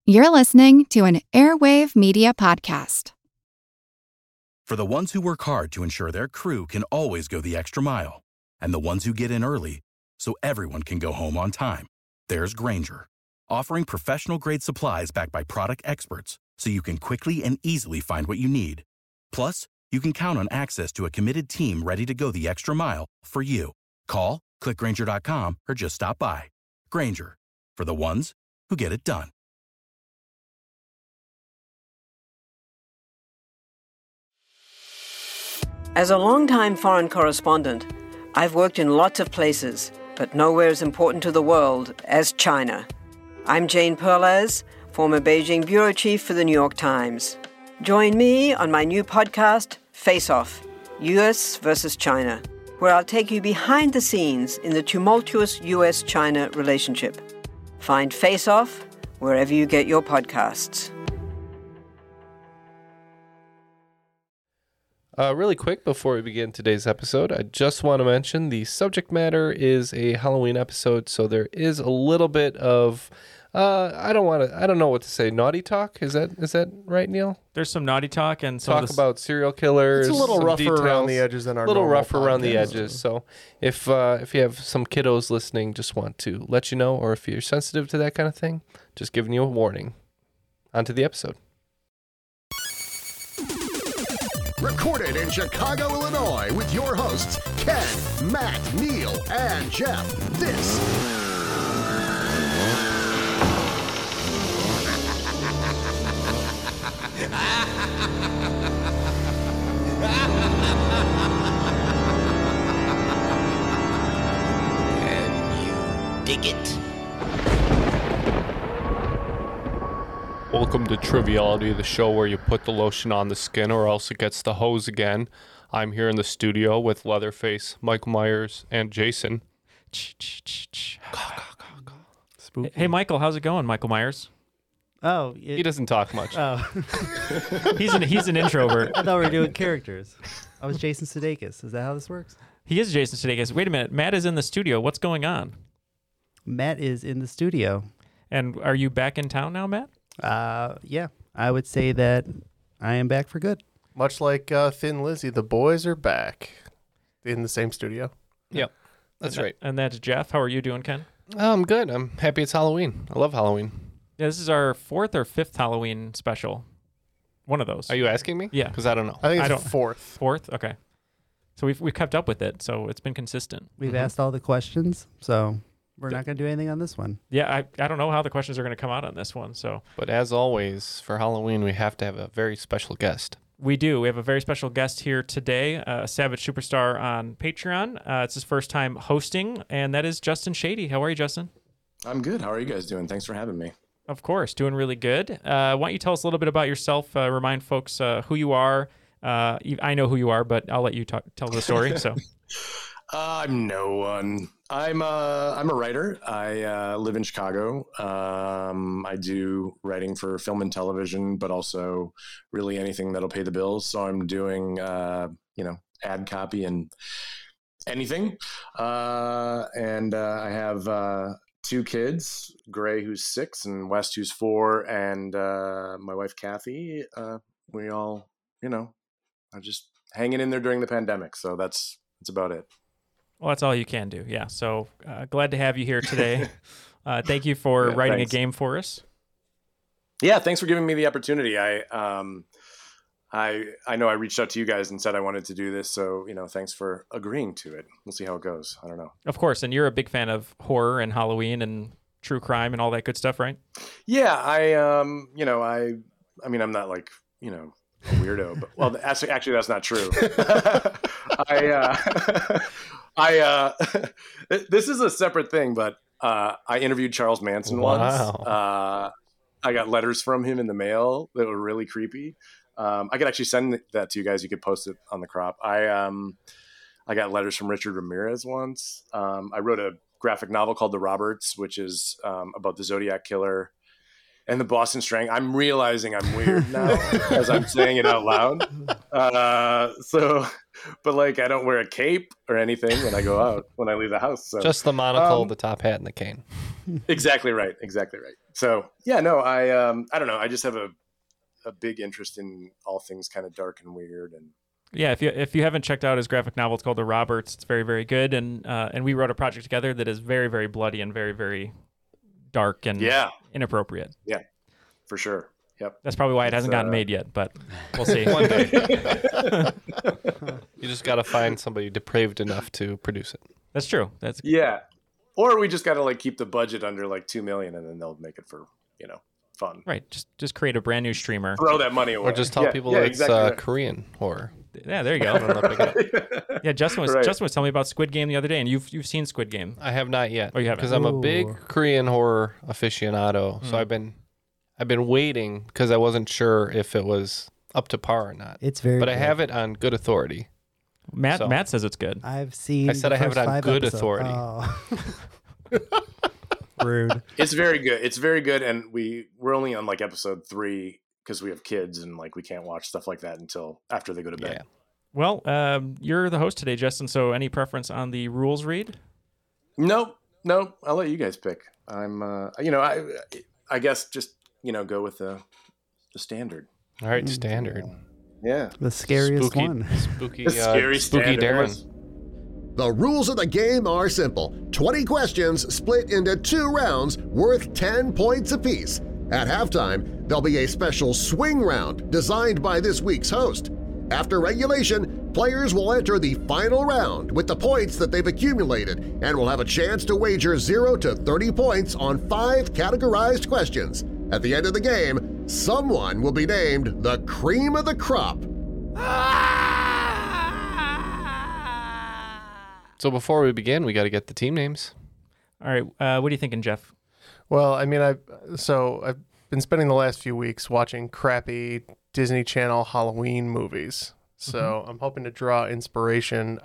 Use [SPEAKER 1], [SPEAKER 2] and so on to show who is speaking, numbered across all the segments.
[SPEAKER 1] You're listening to an Airwave Media Podcast.
[SPEAKER 2] For the ones who work hard to ensure their crew can always go the extra mile, and the ones who get in early so everyone can go home on time, there's Grainger, offering professional-grade supplies backed by product experts so you can quickly and easily find what you need. Plus, you can count on access to a committed team ready to go the extra mile for you. Call, click Grainger.com, or just stop by. Grainger, for the ones who get it done.
[SPEAKER 3] As a longtime foreign correspondent, I've worked in lots of places, but nowhere as important to the world as China. I'm Jane Perlez, former Beijing bureau chief for the New York Times. Join me on my new podcast, Face Off, U.S. versus China, where I'll take you behind the scenes in the tumultuous U.S.-China relationship. Find Face Off wherever you get your podcasts.
[SPEAKER 4] Really quick before we begin today's episode, I just want to mention the subject matter is a Halloween episode, so there is a little bit of I don't know what to say. Naughty talk? Is that right, Neil?
[SPEAKER 5] There's some naughty talk and some
[SPEAKER 4] talk about serial killers.
[SPEAKER 6] It's a little
[SPEAKER 4] some
[SPEAKER 6] rougher
[SPEAKER 4] details,
[SPEAKER 6] around the edges than our
[SPEAKER 4] little
[SPEAKER 6] normal
[SPEAKER 4] rougher around the
[SPEAKER 6] podcast.
[SPEAKER 4] edges. So if you have some kiddos listening, just want to let you know, or if you're sensitive to that kind of thing, just giving you a warning. On to the episode.
[SPEAKER 7] Recorded in Chicago, Illinois, with your hosts, Ken, Matt, Neil, and Jeff. This
[SPEAKER 8] Can you dig it?
[SPEAKER 4] Welcome to Triviality, the show where you put the lotion on the skin or else it gets the hose again. I'm here in the studio with Leatherface, Michael Myers, and Jason.
[SPEAKER 5] Hey, Michael, how's it going, Michael Myers?
[SPEAKER 9] Oh,
[SPEAKER 4] He doesn't talk much.
[SPEAKER 9] Oh,
[SPEAKER 5] He's an introvert.
[SPEAKER 9] I thought we were doing characters. I was Jason Sudeikis. Is that how this works?
[SPEAKER 5] He is Jason Sudeikis. Wait a minute, Matt is in the studio. What's going on?
[SPEAKER 9] Matt is in the studio.
[SPEAKER 5] And are you back in town now, Matt?
[SPEAKER 9] Yeah, I would say that I am back for good.
[SPEAKER 6] Much like Thin Lizzy, the boys are back in the same studio.
[SPEAKER 4] Yep, that's right.
[SPEAKER 5] And that's Jeff. How are you doing, Ken?
[SPEAKER 4] I'm good. I'm happy it's Halloween. I love Halloween.
[SPEAKER 5] Yeah, this is our 4th or 5th Halloween special. One of those.
[SPEAKER 4] Are you asking me?
[SPEAKER 5] Yeah.
[SPEAKER 4] Because I don't know.
[SPEAKER 6] I think
[SPEAKER 5] I
[SPEAKER 6] it's
[SPEAKER 5] don't-
[SPEAKER 6] fourth.
[SPEAKER 5] 4th? Okay. So we've kept up with it, so it's been consistent.
[SPEAKER 9] We've asked all the questions, so we're not going to do anything on this one.
[SPEAKER 5] Yeah, I don't know how the questions are going to come out on this one, so
[SPEAKER 4] But as always, for Halloween, we have to have a very special guest.
[SPEAKER 5] we do. We have a very special guest here today, a Savage Superstar on Patreon. It's his first time hosting, and that is Justin Shady. How are you, Justin?
[SPEAKER 10] I'm good. How are you guys doing? Thanks for having me.
[SPEAKER 5] Of course, doing really good. Why don't you tell us a little bit about yourself? Remind folks who you are. I know who you are, but I'll let you tell the story. So,
[SPEAKER 10] I'm no one. I'm a writer. I live in Chicago. I do writing for film and television, but also really anything that'll pay the bills. So I'm doing ad copy and anything. And I have 2 kids, Gray, who's 6, and West, who's 4, and my wife, Kathy. We all, are just hanging in there during the pandemic. So that's about it.
[SPEAKER 5] well, that's all you can do. Yeah. So glad to have you here today. Thank you for writing
[SPEAKER 10] thanks.
[SPEAKER 5] a game for us.
[SPEAKER 10] Yeah, thanks for giving me the opportunity. I know I reached out to you guys and said I wanted to do this, so thanks for agreeing to it. We'll see how it goes. I don't know.
[SPEAKER 5] Of course, and you're a big fan of horror and Halloween and true crime and all that good stuff, right?
[SPEAKER 10] Yeah, I mean, I'm not like a weirdo, but well, actually, that's not true. This is a separate thing, but I interviewed Charles Manson once. I got letters from him in the mail that were really creepy. I could actually send that to you guys. You could post it on the crop. I got letters from Richard Ramirez once. I wrote a graphic novel called The Roberts, which is about the Zodiac Killer and the Boston Strangler. I'm realizing I'm weird now as I'm saying it out loud. But like, I don't wear a cape or anything when I go out, when I leave the house. So
[SPEAKER 4] just the monocle, the top hat, and the cane.
[SPEAKER 10] Exactly right. Exactly right. So yeah, no, I don't know. I just have a big interest in all things kind of dark and weird. And
[SPEAKER 5] Yeah, if you haven't checked out his graphic novel, it's called The Roberts. It's very, very good, and we wrote a project together that is very, very bloody and very, very dark and inappropriate.
[SPEAKER 10] Yeah, for sure. Yep.
[SPEAKER 5] That's probably why it hasn't gotten made yet, but we'll see.
[SPEAKER 4] One day. You just got to find somebody depraved enough to produce it.
[SPEAKER 5] That's true. That's
[SPEAKER 10] Or we just got to like keep the budget under like $2 million, and then they'll make it for fun.
[SPEAKER 5] Right. Just create a brand new streamer.
[SPEAKER 10] Throw that money away.
[SPEAKER 4] Or just tell people it's exactly Korean horror.
[SPEAKER 5] Yeah, there you go. Yeah, Justin was telling me about Squid Game the other day, and you've seen Squid Game.
[SPEAKER 4] I have not yet.
[SPEAKER 5] Oh, you haven't?
[SPEAKER 4] Because I'm a big Korean horror aficionado. So I've been waiting because I wasn't sure if it was up to par or not.
[SPEAKER 9] It's very
[SPEAKER 4] But
[SPEAKER 9] good.
[SPEAKER 4] I have it on good authority.
[SPEAKER 5] Matt says it's good.
[SPEAKER 9] I've seen.
[SPEAKER 4] I said I have it on good authority.
[SPEAKER 9] Oh. Rude.
[SPEAKER 10] It's very good. It's very good, and we're only on like episode 3 because we have kids and like we can't watch stuff like that until after they go to bed.
[SPEAKER 4] Yeah.
[SPEAKER 5] Well, you're the host today, Justin. So any preference on the rules read?
[SPEAKER 10] No. I'll let you guys pick. I'm, I guess just go with the standard.
[SPEAKER 4] All right, standard.
[SPEAKER 10] Yeah.
[SPEAKER 9] The scariest one.
[SPEAKER 4] Spooky,
[SPEAKER 10] The scary
[SPEAKER 4] spooky
[SPEAKER 10] standard.
[SPEAKER 4] Darren.
[SPEAKER 7] The rules of the game are simple. 20 questions split into 2 rounds worth 10 points apiece. At halftime, there'll be a special swing round designed by this week's host. After regulation, players will enter the final round with the points that they've accumulated and will have a chance to wager 0 to 30 points on 5 categorized questions. At the end of the game, someone will be named the cream of the crop.
[SPEAKER 4] So before we begin, we got to get the team names.
[SPEAKER 5] All right. What are you thinking, Jeff?
[SPEAKER 6] Well, I mean, I've been spending the last few weeks watching crappy Disney Channel Halloween movies. So I'm hoping to draw inspiration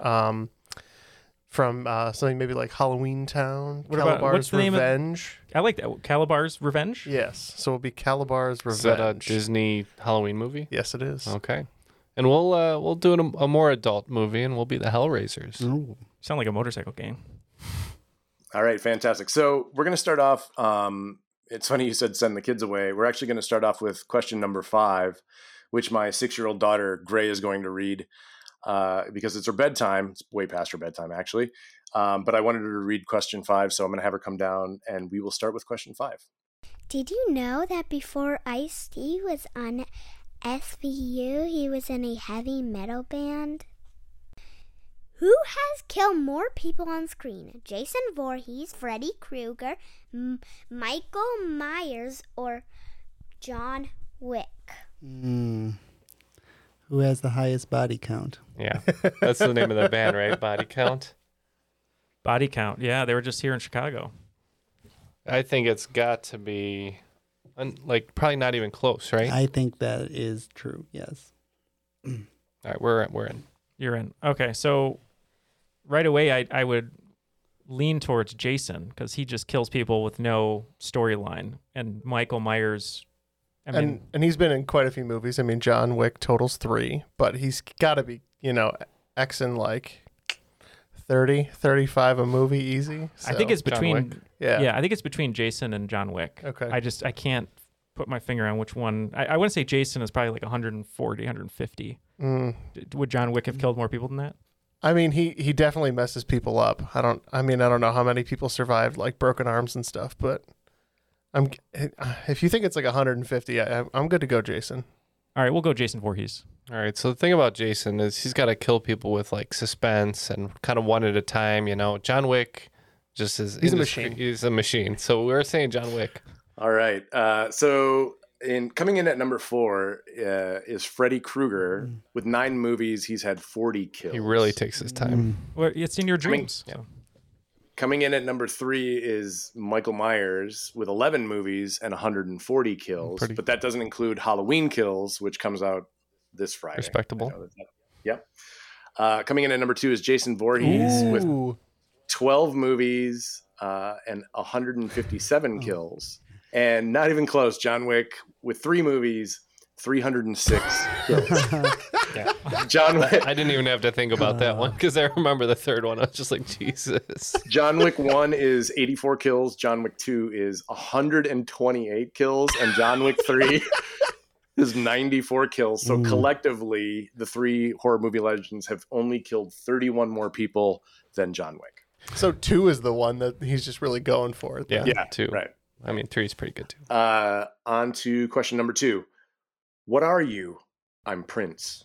[SPEAKER 6] from something maybe like Halloween Town,
[SPEAKER 5] what's the name of-
[SPEAKER 6] Revenge.
[SPEAKER 5] I like that. Calabar's Revenge?
[SPEAKER 6] Yes, so it'll be Calabar's Revenge.
[SPEAKER 4] Is that a Disney Halloween movie?
[SPEAKER 6] Yes, it is.
[SPEAKER 4] Okay. And we'll do a more adult movie, and we'll be the Hellraisers.
[SPEAKER 9] Ooh.
[SPEAKER 5] Sound like a motorcycle game.
[SPEAKER 10] All right, fantastic. So we're going to start off. It's funny you said send the kids away. We're actually going to start off with question number 5, which my 6-year-old daughter, Gray, is going to read because it's her bedtime. It's way past her bedtime, actually. But I wanted her to read question 5, so I'm going to have her come down, and we will start with question 5.
[SPEAKER 11] Did you know that before Ice-T was on SVU, he was in a heavy metal band? Who has killed more people on screen? Jason Voorhees, Freddy Krueger, Michael Myers, or John Wick?
[SPEAKER 9] Who has the highest body count?
[SPEAKER 4] Yeah, that's the name of the band, right? Body Count.
[SPEAKER 5] Body Count. Yeah, they were just here in Chicago.
[SPEAKER 4] I think it's got to be, probably not even close, right?
[SPEAKER 9] I think that is true. Yes.
[SPEAKER 4] All right, we're in.
[SPEAKER 5] You're in. Okay, so right away I would lean towards Jason because he just kills people with no storyline, and Michael Myers.
[SPEAKER 6] And he's been in quite a few movies. I mean, John Wick totals 3, but he's got to be, Xing like 30, 35 a movie easy. So.
[SPEAKER 5] I think it's between.
[SPEAKER 6] Yeah,
[SPEAKER 5] I think it's between Jason and John Wick.
[SPEAKER 6] Okay.
[SPEAKER 5] I can't put my finger on which one. I want to say Jason is probably like 140, 150. Would John Wick have killed more people than that?
[SPEAKER 6] I mean, he definitely messes people up. I don't know how many people survived like broken arms and stuff, but if you think it's like 150, I'm good to go, Jason.
[SPEAKER 5] All right, we'll go Jason Voorhees.
[SPEAKER 4] All right, so the thing about Jason is he's got to kill people with like suspense and kind of one at a time. John Wick just is.
[SPEAKER 6] He's a machine.
[SPEAKER 4] He's a machine. So we're saying John Wick.
[SPEAKER 10] All right. So coming in at number 4 is Freddy Krueger. With 9 movies, he's had 40 kills.
[SPEAKER 4] He really takes his time.
[SPEAKER 5] Well, it's in your dreams.
[SPEAKER 10] Coming in at number 3 is Michael Myers with 11 movies and 140 kills. But that doesn't include Halloween Kills, which comes out this Friday.
[SPEAKER 4] Respectable.
[SPEAKER 10] Yep. Coming in at number 2 is Jason Voorhees with 12 movies and 157 kills. And not even close, John Wick with 3 movies, 306 kills.
[SPEAKER 4] Yeah.
[SPEAKER 10] John Wick.
[SPEAKER 4] I didn't even have to think about that one because I remember the third one. I was just like, Jesus.
[SPEAKER 10] John Wick 1 is 84 kills. John Wick 2 is 128 kills. And John Wick 3 is 94 kills. So collectively, the three horror movie legends have only killed 31 more people than John Wick.
[SPEAKER 6] So 2 is the one that he's just really going for.
[SPEAKER 4] Yeah, 2.
[SPEAKER 10] Right.
[SPEAKER 4] I mean, 3 is pretty good too.
[SPEAKER 10] On to question number 2. What are you? I'm Prince.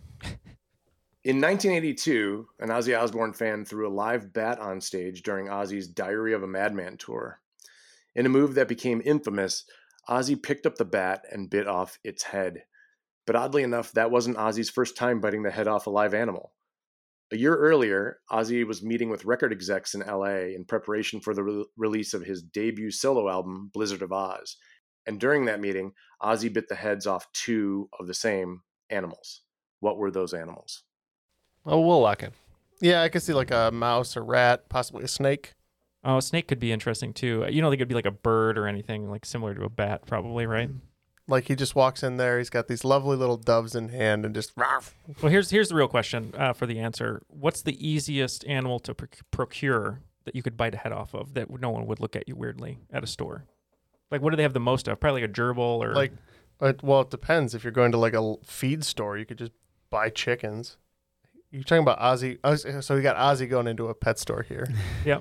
[SPEAKER 10] In 1982, an Ozzy Osbourne fan threw a live bat on stage during Ozzy's Diary of a Madman tour. In a move that became infamous, Ozzy picked up the bat and bit off its head. But oddly enough, that wasn't Ozzy's first time biting the head off a live animal. A year earlier, Ozzy was meeting with record execs in LA in preparation for the release of his debut solo album, Blizzard of Oz. And during that meeting, Ozzy bit the heads off 2 of the same animals. What were those animals?
[SPEAKER 4] Oh, we'll lock in.
[SPEAKER 6] Yeah, I could see like a mouse, a rat, possibly a snake.
[SPEAKER 5] Oh, a snake could be interesting too. You don't think it'd be like a bird or anything like similar to a bat, probably, right?
[SPEAKER 6] Like he just walks in there, he's got these lovely little doves in hand and just...
[SPEAKER 5] Well, here's the real question for the answer. What's the easiest animal to procure that you could bite a head off of that no one would look at you weirdly at a store? Like, what do they have the most of? Probably like a gerbil or...
[SPEAKER 6] Like, well, it depends. If you're going to like a feed store, you could just buy chickens. You're talking about Ozzy. So we got Ozzy going into a pet store here.
[SPEAKER 5] Yep.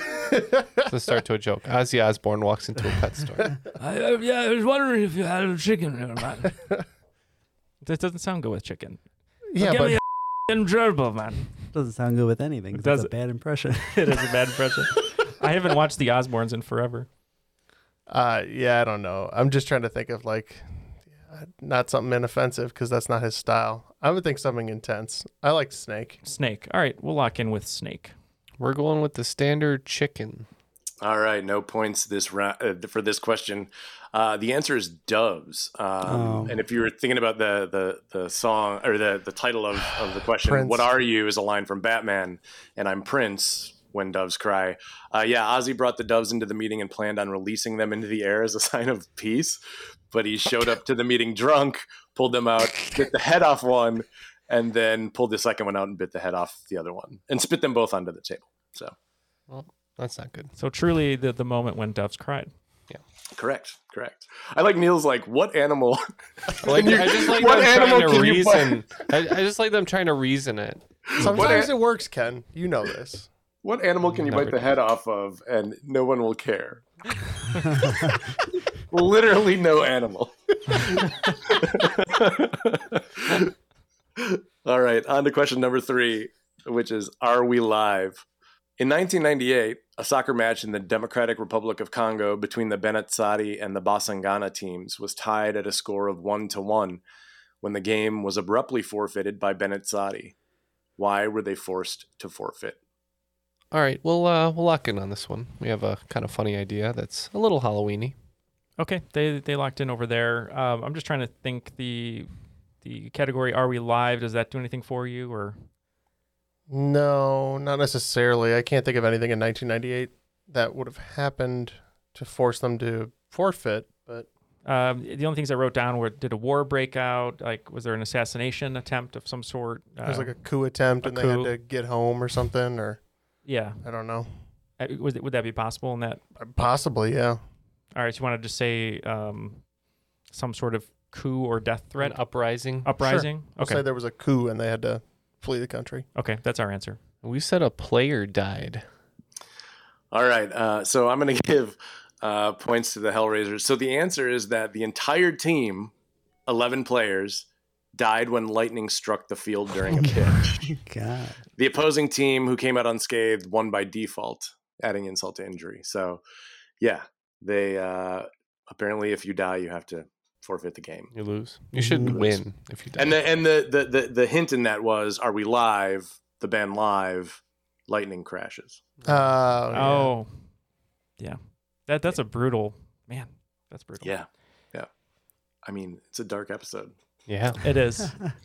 [SPEAKER 4] Let's start to a joke. Ozzy Osbourne walks into a pet store.
[SPEAKER 5] I was wondering if you had a chicken here, man. That doesn't sound good with chicken.
[SPEAKER 6] Yeah,
[SPEAKER 5] give
[SPEAKER 6] but
[SPEAKER 5] me a gerbil, man.
[SPEAKER 9] Doesn't sound good with anything. That's a bad impression.
[SPEAKER 5] It is a bad impression. I haven't watched the Osbournes in forever.
[SPEAKER 6] Yeah, I don't know. I'm just trying to think of like not something inoffensive because that's not his style. I would think something intense. I like snake.
[SPEAKER 5] Snake. All right, we'll lock in with snake.
[SPEAKER 4] We're going with the standard chicken.
[SPEAKER 10] All right, no points for this question. The answer is doves. And if you were thinking about the song or the title of the question,
[SPEAKER 6] Prince.
[SPEAKER 10] What are you is a line from Batman, and I'm Prince when doves cry. Yeah, Ozzy brought the doves into the meeting and planned on releasing them into the air as a sign of peace, but he showed up to the meeting drunk, pulled them out, bit the head off one, and then pulled the second one out and bit the head off the other one, and spit them both onto the table. So,
[SPEAKER 4] well, that's not good.
[SPEAKER 5] So truly the moment when doves cried.
[SPEAKER 10] Yeah, correct. I like Neil's like, what animal?
[SPEAKER 4] Like, I just like
[SPEAKER 10] what
[SPEAKER 4] them
[SPEAKER 10] animal
[SPEAKER 4] trying to
[SPEAKER 10] can you
[SPEAKER 4] reason. I just like them trying to reason it.
[SPEAKER 6] Sometimes it works, Ken. You know this.
[SPEAKER 10] What animal can you bite the head off of and no one will care? Literally no animal. All right, on to question number 3, which is, are we live? In 1998, a soccer match in the Democratic Republic of Congo between the Benatsari and the Basangana teams was tied at a score of 1-1 when the game was abruptly forfeited by Benatsari. Why were they forced to forfeit?
[SPEAKER 4] All right, we'll lock in on this one. We have a kind of funny idea that's a little Halloween-y.
[SPEAKER 5] Okay, they locked in over there. I'm just trying to think the category, are we live? Does that do anything for you or?
[SPEAKER 6] No, not necessarily. I can't think of anything in 1998 that would have happened to force them to forfeit. But
[SPEAKER 5] the only things I wrote down were, did a war break out? Like, was there an assassination attempt of some sort?
[SPEAKER 6] It was like a coup attempt, and they had to get home or something, or
[SPEAKER 5] yeah,
[SPEAKER 6] I don't know.
[SPEAKER 5] Would that be possible in that?
[SPEAKER 6] Possibly, yeah.
[SPEAKER 5] All right, so you want to just say some sort of coup or death threat?
[SPEAKER 4] An uprising?
[SPEAKER 5] Uprising?
[SPEAKER 6] Sure. We'll say there was a coup and they had to flee the country.
[SPEAKER 5] Okay, that's our answer.
[SPEAKER 4] We said a player died.
[SPEAKER 10] All right, so I'm going to give points to the Hellraisers. So the answer is that the entire team, 11 players, died when lightning struck the field during a pitch.
[SPEAKER 9] God.
[SPEAKER 10] The opposing team, who came out unscathed, won by default, adding insult to injury. So, yeah, they apparently, if you die, you have to forfeit the game.
[SPEAKER 4] You lose. You should win if you die.
[SPEAKER 10] And the hint in that was, are we live? The band live. Lightning crashes.
[SPEAKER 5] Yeah. That's a brutal, man. That's brutal.
[SPEAKER 10] Yeah. I mean, it's a dark episode.
[SPEAKER 4] Yeah,
[SPEAKER 5] it is.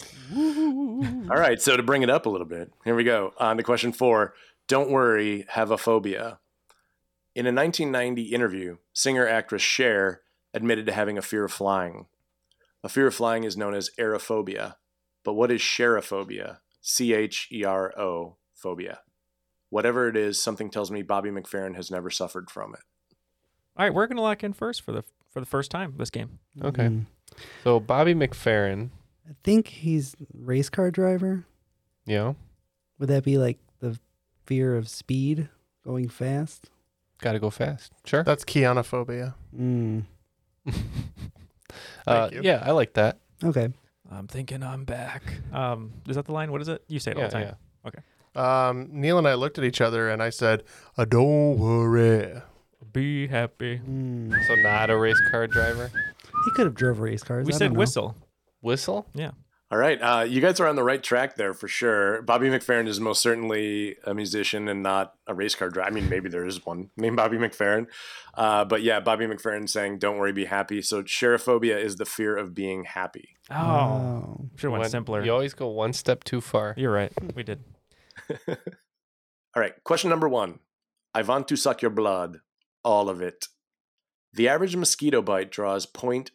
[SPEAKER 10] All right, so to bring it up a little bit, here we go. On to question 4. Don't worry, have a phobia. In a 1990 interview, singer-actress Cher admitted to having a fear of flying. A fear of flying is known as aerophobia. But what is cherophobia? CHERO phobia. Whatever it is, something tells me Bobby McFerrin has never suffered from it.
[SPEAKER 5] All right, we're going to lock in first for the first time this game.
[SPEAKER 4] Okay. So Bobby McFerrin.
[SPEAKER 9] I think he's race car driver.
[SPEAKER 4] Yeah.
[SPEAKER 9] Would that be like the fear of speed, going fast?
[SPEAKER 4] Got to go fast. Sure.
[SPEAKER 6] That's Keanuphobia.
[SPEAKER 10] Thank you.
[SPEAKER 4] Yeah, I like that.
[SPEAKER 9] Okay.
[SPEAKER 5] I'm thinking I'm back. Is that the line? What is it? You say it all the time.
[SPEAKER 4] Yeah.
[SPEAKER 5] Okay.
[SPEAKER 6] Neil and I looked at each other and I said, don't worry.
[SPEAKER 5] Be happy.
[SPEAKER 4] So not a race car driver.
[SPEAKER 9] He could have drove race cars.
[SPEAKER 5] We
[SPEAKER 9] I
[SPEAKER 5] said
[SPEAKER 9] don't know.
[SPEAKER 5] whistle.
[SPEAKER 4] Whistle?
[SPEAKER 5] Yeah.
[SPEAKER 10] All right. You guys are on the right track there for sure. Bobby McFerrin is most certainly a musician and not a race car driver. I mean, maybe there is one named Bobby McFerrin. But yeah, Bobby McFerrin saying, don't worry, be happy. So cherophobia is the fear of being happy.
[SPEAKER 5] Oh. Should have went simpler.
[SPEAKER 4] You always go one step too far.
[SPEAKER 5] You're right. We did.
[SPEAKER 10] All right. Question number 1. I want to suck your blood. All of it. The average mosquito bite draws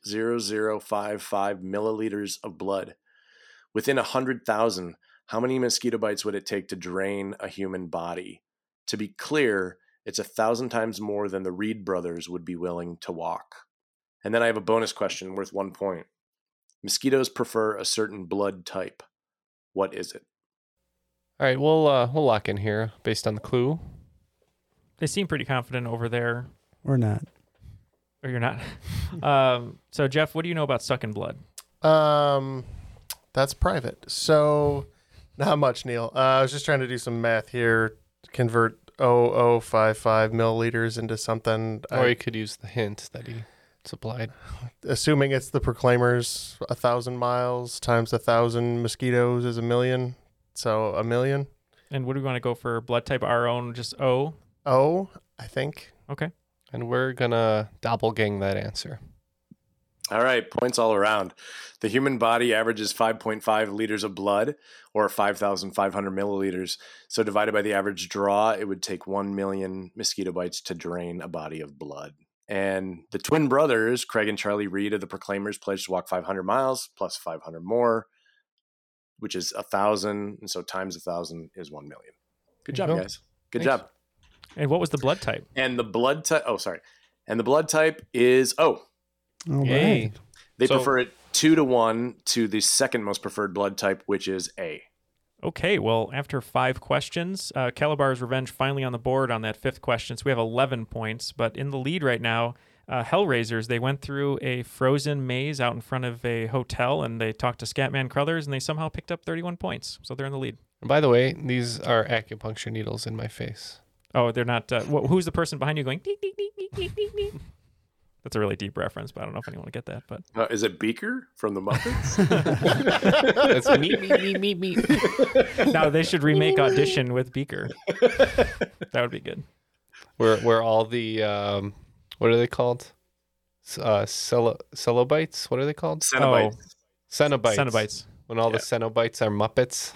[SPEAKER 10] 0.0055 milliliters of blood. Within 100,000, how many mosquito bites would it take to drain a human body? To be clear, it's 1,000 times more than the Reed brothers would be willing to walk. And then I have a bonus question worth 1 point. Mosquitoes prefer a certain blood type. What is it?
[SPEAKER 4] All right, we'll lock in here based on the clue.
[SPEAKER 5] They seem pretty confident over there.
[SPEAKER 9] Or not.
[SPEAKER 5] Or you're not. So, Jeff, what do you know about sucking blood?
[SPEAKER 6] That's private. So, not much, Neil. I was just trying to do some math here, convert 0.0055 milliliters into something.
[SPEAKER 4] Or you could use the hint that he supplied.
[SPEAKER 6] Assuming it's the Proclaimers, 1,000 miles times 1,000 mosquitoes is 1 million. So, 1 million.
[SPEAKER 5] And what do we want to go for? Blood type our own, just O?
[SPEAKER 6] O, I think.
[SPEAKER 5] Okay.
[SPEAKER 4] And we're going to doppelgang that answer.
[SPEAKER 10] All right, points all around. The human body averages 5.5 liters of blood, or 5,500 milliliters. So divided by the average draw, it would take 1 million mosquito bites to drain a body of blood. And the twin brothers, Craig and Charlie Reed of the Proclaimers, pledged to walk 500 miles plus 500 more, which is 1,000. And so times 1,000 is 1 million. Good job, guys. Good job.
[SPEAKER 5] And what was the blood type?
[SPEAKER 10] And the blood type, And the blood type is O.
[SPEAKER 9] All
[SPEAKER 4] Yay.
[SPEAKER 9] right.
[SPEAKER 10] They prefer it 2-1 to the second most preferred blood type, which is A.
[SPEAKER 5] Okay, well, after 5 questions, Calabar's Revenge finally on the board on that 5th question. So we have 11 points, but in the lead right now, Hellraisers, they went through a frozen maze out in front of a hotel, and they talked to Scatman Crothers, and they somehow picked up 31 points. So they're in the lead.
[SPEAKER 4] And by the way, these are acupuncture needles in my face.
[SPEAKER 5] Oh, they're not. Who's the person behind you going, deek, deek, deek, deek, deek, deek, deek? That's a really deep reference, but I don't know if anyone will get that. But
[SPEAKER 10] Is it Beaker from the Muppets?
[SPEAKER 4] It's me.
[SPEAKER 5] now they should remake Audition with Beaker. That would be good.
[SPEAKER 4] Where all the what are they called? Cenobites? What are they called?
[SPEAKER 10] Cenobites.
[SPEAKER 4] Cenobites.
[SPEAKER 5] Cenobites.
[SPEAKER 4] When all the Cenobites are Muppets.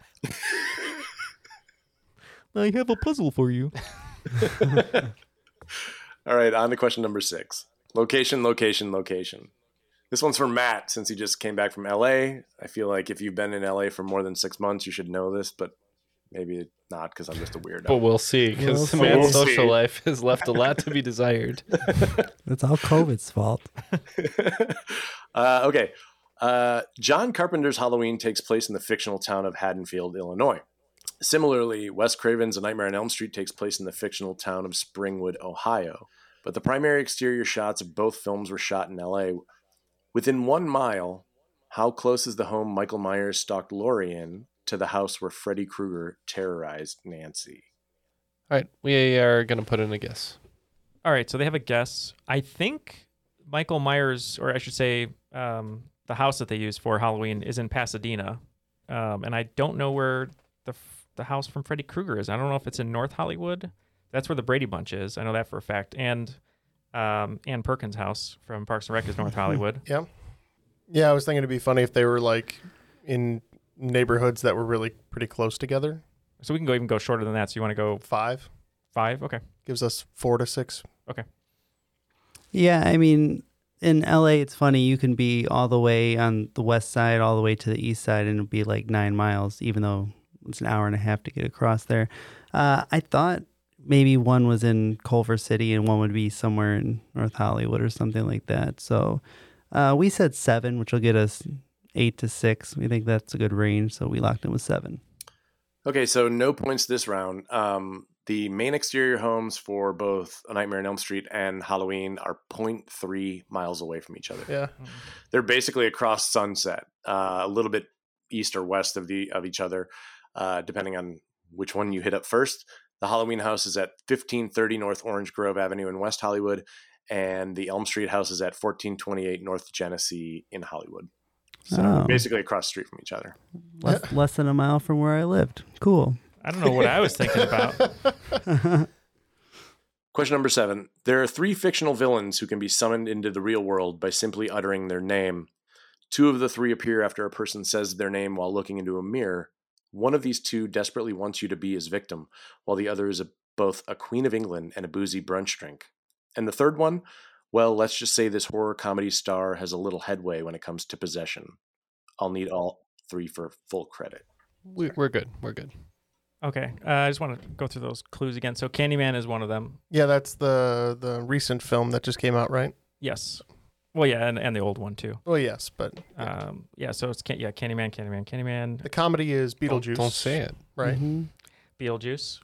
[SPEAKER 5] I have a puzzle for you.
[SPEAKER 10] All right, on to question number 6. Location. This one's for Matt, since he just came back from LA. I feel like if you've been in LA for more than 6 months, you should know this, but maybe not because I'm just a weirdo.
[SPEAKER 4] But we'll see, because
[SPEAKER 9] We'll
[SPEAKER 4] Matt's
[SPEAKER 10] see.
[SPEAKER 4] social life has left a lot to be desired.
[SPEAKER 9] That's all COVID's fault.
[SPEAKER 10] Okay. John Carpenter's Halloween takes place in the fictional town of Haddonfield, Illinois. Similarly, Wes Craven's A Nightmare on Elm Street takes place in the fictional town of Springwood, Ohio. But the primary exterior shots of both films were shot in LA. Within 1 mile, how close is the home Michael Myers stalked Laurie in to the house where Freddy Krueger terrorized Nancy?
[SPEAKER 4] All right, we are going to put in a guess.
[SPEAKER 5] All right, so they have a guess. I think Michael Myers, or I should say the house that they use for Halloween, is in Pasadena. And I don't know where the house from Freddy Krueger is. I don't know if it's in North Hollywood. That's where the Brady Bunch is. I know that for a fact. And Ann Perkins' house from Parks and Rec is North Hollywood.
[SPEAKER 6] Yeah, I was thinking it'd be funny if they were like in neighborhoods that were really pretty close together.
[SPEAKER 5] So we can even go shorter than that. So you want to go
[SPEAKER 6] 5?
[SPEAKER 5] 5? Okay.
[SPEAKER 6] Gives us 4 to 6.
[SPEAKER 5] Okay.
[SPEAKER 9] Yeah, I mean, in LA, it's funny. You can be all the way on the west side, all the way to the east side, and it'll be like 9 miles, even though it's an hour and a half to get across there. I thought maybe one was in Culver City and one would be somewhere in North Hollywood or something like that. So we said 7, which will get us 8 to 6. We think that's a good range, so we locked in with 7.
[SPEAKER 10] Okay, so no points this round. The main exterior homes for both A Nightmare on Elm Street and Halloween are 0.3 miles away from each other.
[SPEAKER 6] Yeah.
[SPEAKER 10] They're basically across Sunset, a little bit east or west of each other, depending on which one you hit up first. The Halloween house is at 1530 North Orange Grove Avenue in West Hollywood, and the Elm Street house is at 1428 North Genesee in Hollywood. So basically across the street from each other.
[SPEAKER 9] Less than a mile from where I lived. Cool.
[SPEAKER 5] I don't know what I was thinking about.
[SPEAKER 10] Question number 7. There are 3 fictional villains who can be summoned into the real world by simply uttering their name. 2 of the 3 appear after a person says their name while looking into a mirror. One of these 2 desperately wants you to be his victim, while the other is both a Queen of England and a boozy brunch drink. And the third one? Well, let's just say this horror comedy star has a little headway when it comes to possession. I'll need all 3 for full credit.
[SPEAKER 4] We're good. We're good.
[SPEAKER 5] Okay, I just want to go through those clues again. So Candyman is one of them.
[SPEAKER 6] Yeah, that's the recent film that just came out, right?
[SPEAKER 5] Yes. Well, yeah, and the old one too.
[SPEAKER 6] Oh, yes, but
[SPEAKER 5] yeah. So it's Candyman.
[SPEAKER 6] The comedy is Beetlejuice.
[SPEAKER 4] Don't say it.
[SPEAKER 6] Right.
[SPEAKER 9] Mm-hmm.
[SPEAKER 5] Beetlejuice.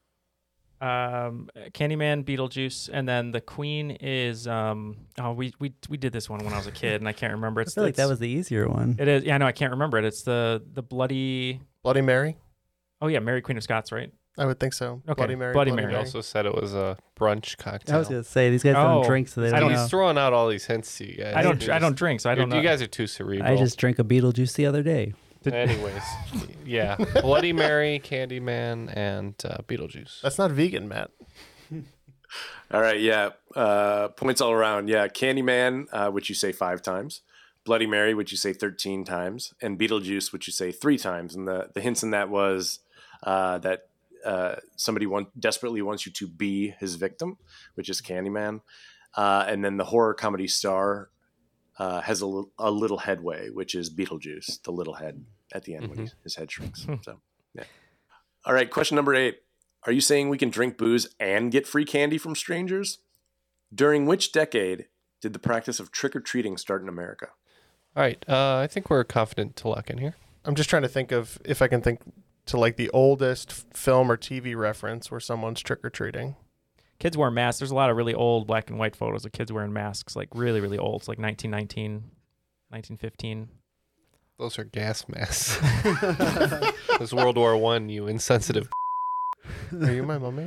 [SPEAKER 5] Candyman, Beetlejuice, and then the Queen is we did this one when I was a kid and I can't remember.
[SPEAKER 9] I feel like that was the easier one.
[SPEAKER 5] It is. Yeah, no, I can't remember it. It's the Bloody
[SPEAKER 6] Mary.
[SPEAKER 5] Oh yeah, Mary Queen of Scots, right?
[SPEAKER 6] I would think so.
[SPEAKER 5] Okay.
[SPEAKER 6] Bloody Mary.
[SPEAKER 5] Bloody Mary.
[SPEAKER 4] He also said it was a brunch cocktail.
[SPEAKER 9] I was gonna say these guys don't drink, so they don't know.
[SPEAKER 4] He's throwing out all these hints to you guys.
[SPEAKER 5] I don't drink, so I don't know.
[SPEAKER 4] You guys are too cerebral.
[SPEAKER 9] I just drank a Beetlejuice the other day.
[SPEAKER 4] Anyways, yeah, Bloody Mary, Candyman, and Beetlejuice.
[SPEAKER 6] That's not vegan, Matt.
[SPEAKER 10] All right, yeah. Points all around. Yeah, Candyman, which you say 5 times. Bloody Mary, which you say 13 times. And Beetlejuice, which you say 3 times. And the hints in that was that somebody desperately wants you to be his victim, which is Candyman. And then the horror comedy star has a little headway, which is Beetlejuice, the little head at the end when his head shrinks. So, yeah. All right, question number 8. Are you saying we can drink booze and get free candy from strangers? During which decade did the practice of trick-or-treating start in America?
[SPEAKER 4] All right, I think we're confident to lock in here.
[SPEAKER 6] I'm just trying to think of if I can think to like the oldest film or TV reference where someone's trick-or-treating.
[SPEAKER 5] Kids wear masks. There's a lot of really old black and white photos of kids wearing masks, like really, really old. It's like 1919, 1915.
[SPEAKER 4] Those are gas masks. That's World War I, you insensitive.
[SPEAKER 6] Are you my mummy?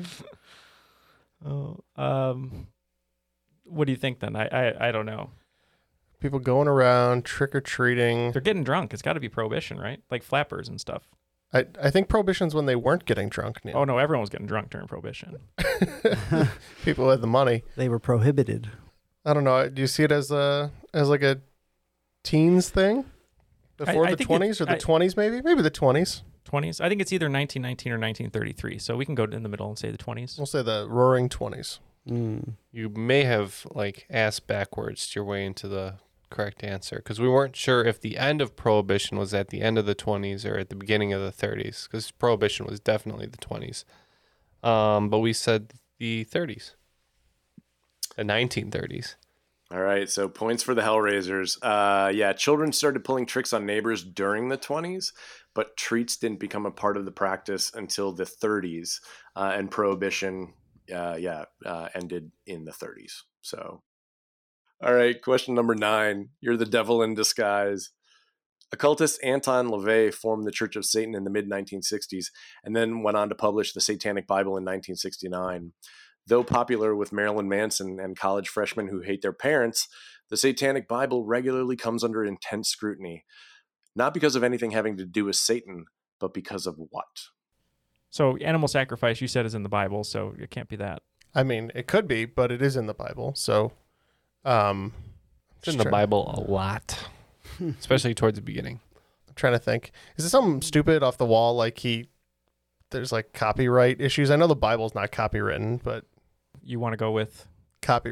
[SPEAKER 5] What do you think then? I don't know.
[SPEAKER 6] People going around trick-or-treating.
[SPEAKER 5] They're getting drunk. It's got to be Prohibition, right? Like flappers and stuff.
[SPEAKER 6] I think Prohibition's when they weren't getting drunk, Neil.
[SPEAKER 5] Oh, no, everyone was getting drunk during Prohibition.
[SPEAKER 6] People had the money.
[SPEAKER 9] They were prohibited.
[SPEAKER 6] I don't know. Do you see it as like a teens thing? Before the 20s or the 20s maybe? Maybe the 20s.
[SPEAKER 5] 20s? I think it's either 1919 or 1933. So we can go in the middle and say the 20s.
[SPEAKER 6] We'll say the roaring 20s.
[SPEAKER 4] You may have asked backwards your way into the correct answer because we weren't sure if the end of Prohibition was at the end of the 20s or at the beginning of the 30s because Prohibition was definitely the 20s. But we said the 30s, the 1930s.
[SPEAKER 10] All right, so points for the Hellraisers. Yeah, children started pulling tricks on neighbors during the 20s, but treats didn't become a part of the practice until the 30s, and Prohibition ended in the 30s. So, all right, question number 9. You're the devil in disguise. Occultist Anton LaVey formed the Church of Satan in the mid-1960s and then went on to publish the Satanic Bible in 1969. Though popular with Marilyn Manson and college freshmen who hate their parents, the Satanic Bible regularly comes under intense scrutiny, not because of anything having to do with Satan, but because of what?
[SPEAKER 5] So animal sacrifice, you said, is in the Bible, so it can't be that.
[SPEAKER 6] I mean, it could be, but it is in the Bible, so...
[SPEAKER 4] it's in the Bible a lot, especially towards the beginning.
[SPEAKER 6] I'm trying to think. Is it something stupid off the wall, like there's copyright issues? I know the Bible's not copywritten, but...
[SPEAKER 5] You want to go with?
[SPEAKER 6] Copyright.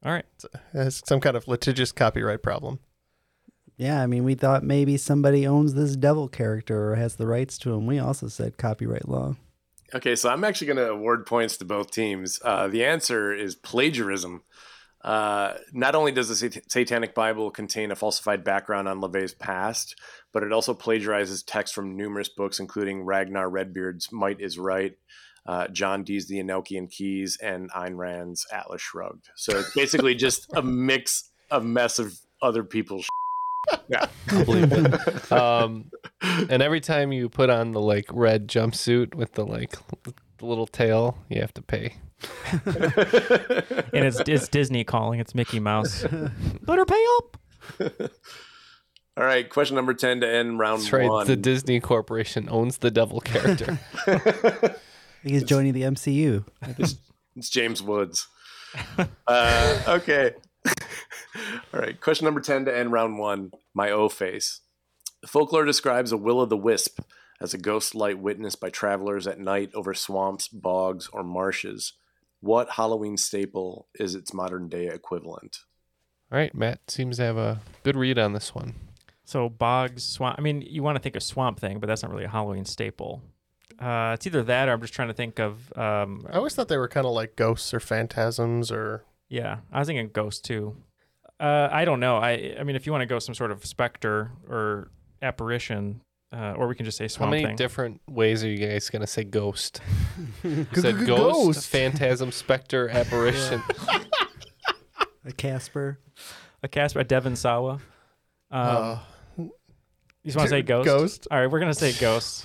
[SPEAKER 5] All right.
[SPEAKER 6] It has some kind of litigious copyright problem.
[SPEAKER 9] Yeah, I mean, we thought maybe somebody owns this devil character or has the rights to him. We also said copyright law.
[SPEAKER 10] Okay, so I'm actually going to award points to both teams. The answer is plagiarism. Not only does the Satanic Bible contain a falsified background on LaVey's past, but it also plagiarizes text from numerous books, including Ragnar Redbeard's Might is Right, John Dee's The Enochian Keys, and Ayn Rand's Atlas Shrugged. So it's basically just a mess of other people's
[SPEAKER 4] Yeah, completely. And every time you put on the like red jumpsuit with the like the little tail, you have to pay.
[SPEAKER 5] And it's Disney calling. It's Mickey Mouse. Better pay up.
[SPEAKER 10] All right, question number 10 to end round
[SPEAKER 4] That's right.
[SPEAKER 10] one.
[SPEAKER 4] The Disney Corporation owns the devil character.
[SPEAKER 9] He's joining the MCU.
[SPEAKER 10] It's James Woods. Okay. All right. Question number 10 to end round one. My O-face. Folklore describes a will-o'-the-wisp as a ghost light witnessed by travelers at night over swamps, bogs, or marshes. What Halloween staple is its modern-day equivalent?
[SPEAKER 4] All right, Matt seems to have a good read on this one.
[SPEAKER 5] So bogs, swamp. I mean, you want to think of Swamp Thing, but that's not really a Halloween staple. It's either that or I'm just trying to think of...
[SPEAKER 6] I always thought they were kind of like ghosts or phantasms or...
[SPEAKER 5] Yeah, I was thinking ghost too. I don't know. I mean, if you want to go some sort of specter or apparition, or we can just say Swamp Thing.
[SPEAKER 4] How many different ways are you guys going to say ghost? You said
[SPEAKER 6] Ghost.
[SPEAKER 4] ghost, phantasm, specter, apparition.
[SPEAKER 9] A Casper.
[SPEAKER 5] A Devon Sawa. You just want to say ghost?
[SPEAKER 6] Ghost.
[SPEAKER 5] All right, we're going to say ghost.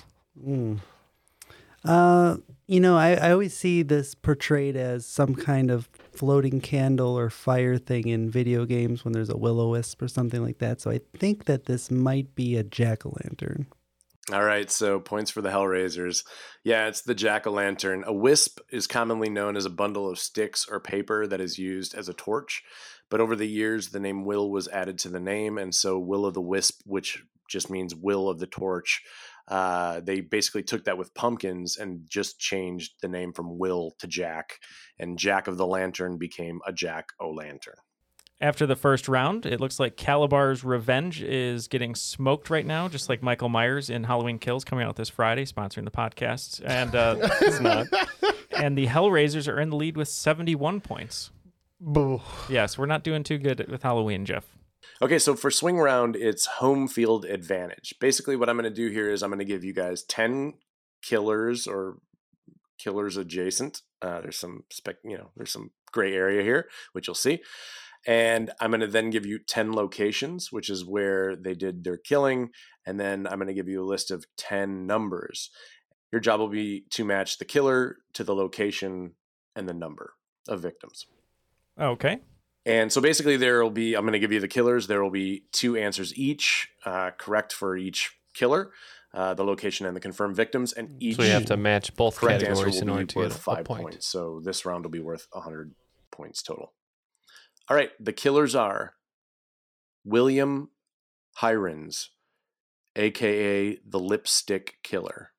[SPEAKER 9] I always see this portrayed as some kind of floating candle or fire thing in video games when there's a will-o'-wisp or something like that. So I think that this might be a jack-o'-lantern.
[SPEAKER 10] All right, so points for the Hellraisers. Yeah, it's the jack-o'-lantern. A wisp is commonly known as a bundle of sticks or paper that is used as a torch. But over the years, the name Will was added to the name, and so Will-o'-the-Wisp, which just means Will of the Torch, they basically took that with pumpkins and just changed the name from Will to Jack, and Jack of the Lantern became a jack-o'-lantern.
[SPEAKER 5] After the first round, it looks like Calabar's Revenge is getting smoked right now, just like Michael Myers in Halloween Kills, coming out this Friday, sponsoring the podcast. And it's not. And the Hellraisers are in the lead with 71 points.
[SPEAKER 6] Boo.
[SPEAKER 5] Yes, we're not doing too good with Halloween, Jeff.
[SPEAKER 10] Okay, so for swing round, it's home field advantage. Basically, what I'm going to do here is I'm going to give you guys 10 killers or killers adjacent. There's some there's some gray area here, which you'll see. And I'm going to then give you 10 locations, which is where they did their killing. And then I'm going to give you a list of 10 numbers. Your job will be to match the killer to the location and the number of victims.
[SPEAKER 5] Okay.
[SPEAKER 10] And so basically I'm going to give you the killers. There will be 2 answers each, correct for each killer, the location and the confirmed victims. And each
[SPEAKER 4] So you have to match both
[SPEAKER 10] correct
[SPEAKER 4] categories
[SPEAKER 10] answer
[SPEAKER 4] in
[SPEAKER 10] will
[SPEAKER 4] order
[SPEAKER 10] be
[SPEAKER 4] to
[SPEAKER 10] worth
[SPEAKER 4] get a
[SPEAKER 10] 5
[SPEAKER 4] point.
[SPEAKER 10] points. So this round will be worth 100 points total. All right. The killers are William Hirons, a.k.a. the Lipstick Killer.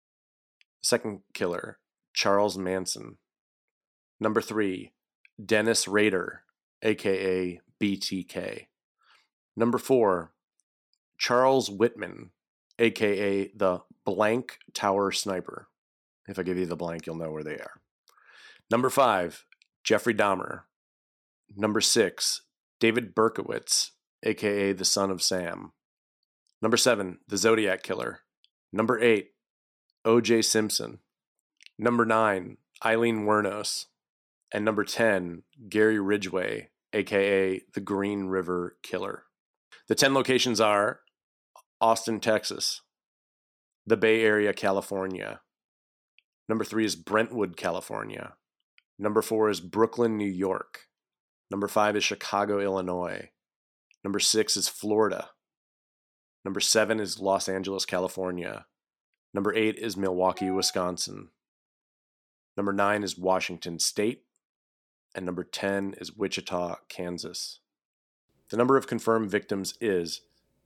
[SPEAKER 10] Second killer, Charles Manson. Number 3, Dennis Rader, a.k.a. BTK. Number 4, Charles Whitman, a.k.a. the Blank Tower Sniper. If I give you the blank, you'll know where they are. Number 5, Jeffrey Dahmer. Number 6, David Berkowitz, a.k.a. the Son of Sam. Number 7, the Zodiac Killer. Number 8, O.J. Simpson. Number 9, Eileen Wuornos. And number 10, Gary Ridgway, a.k.a. the Green River Killer. The 10 locations are Austin, Texas. The Bay Area, California. Number 3 is Brentwood, California. Number 4 is Brooklyn, New York. Number 5 is Chicago, Illinois. Number 6 is Florida. Number 7 is Los Angeles, California. Number 8 is Milwaukee, Wisconsin. Number 9 is Washington State. And number 10 is Wichita, Kansas. The number of confirmed victims is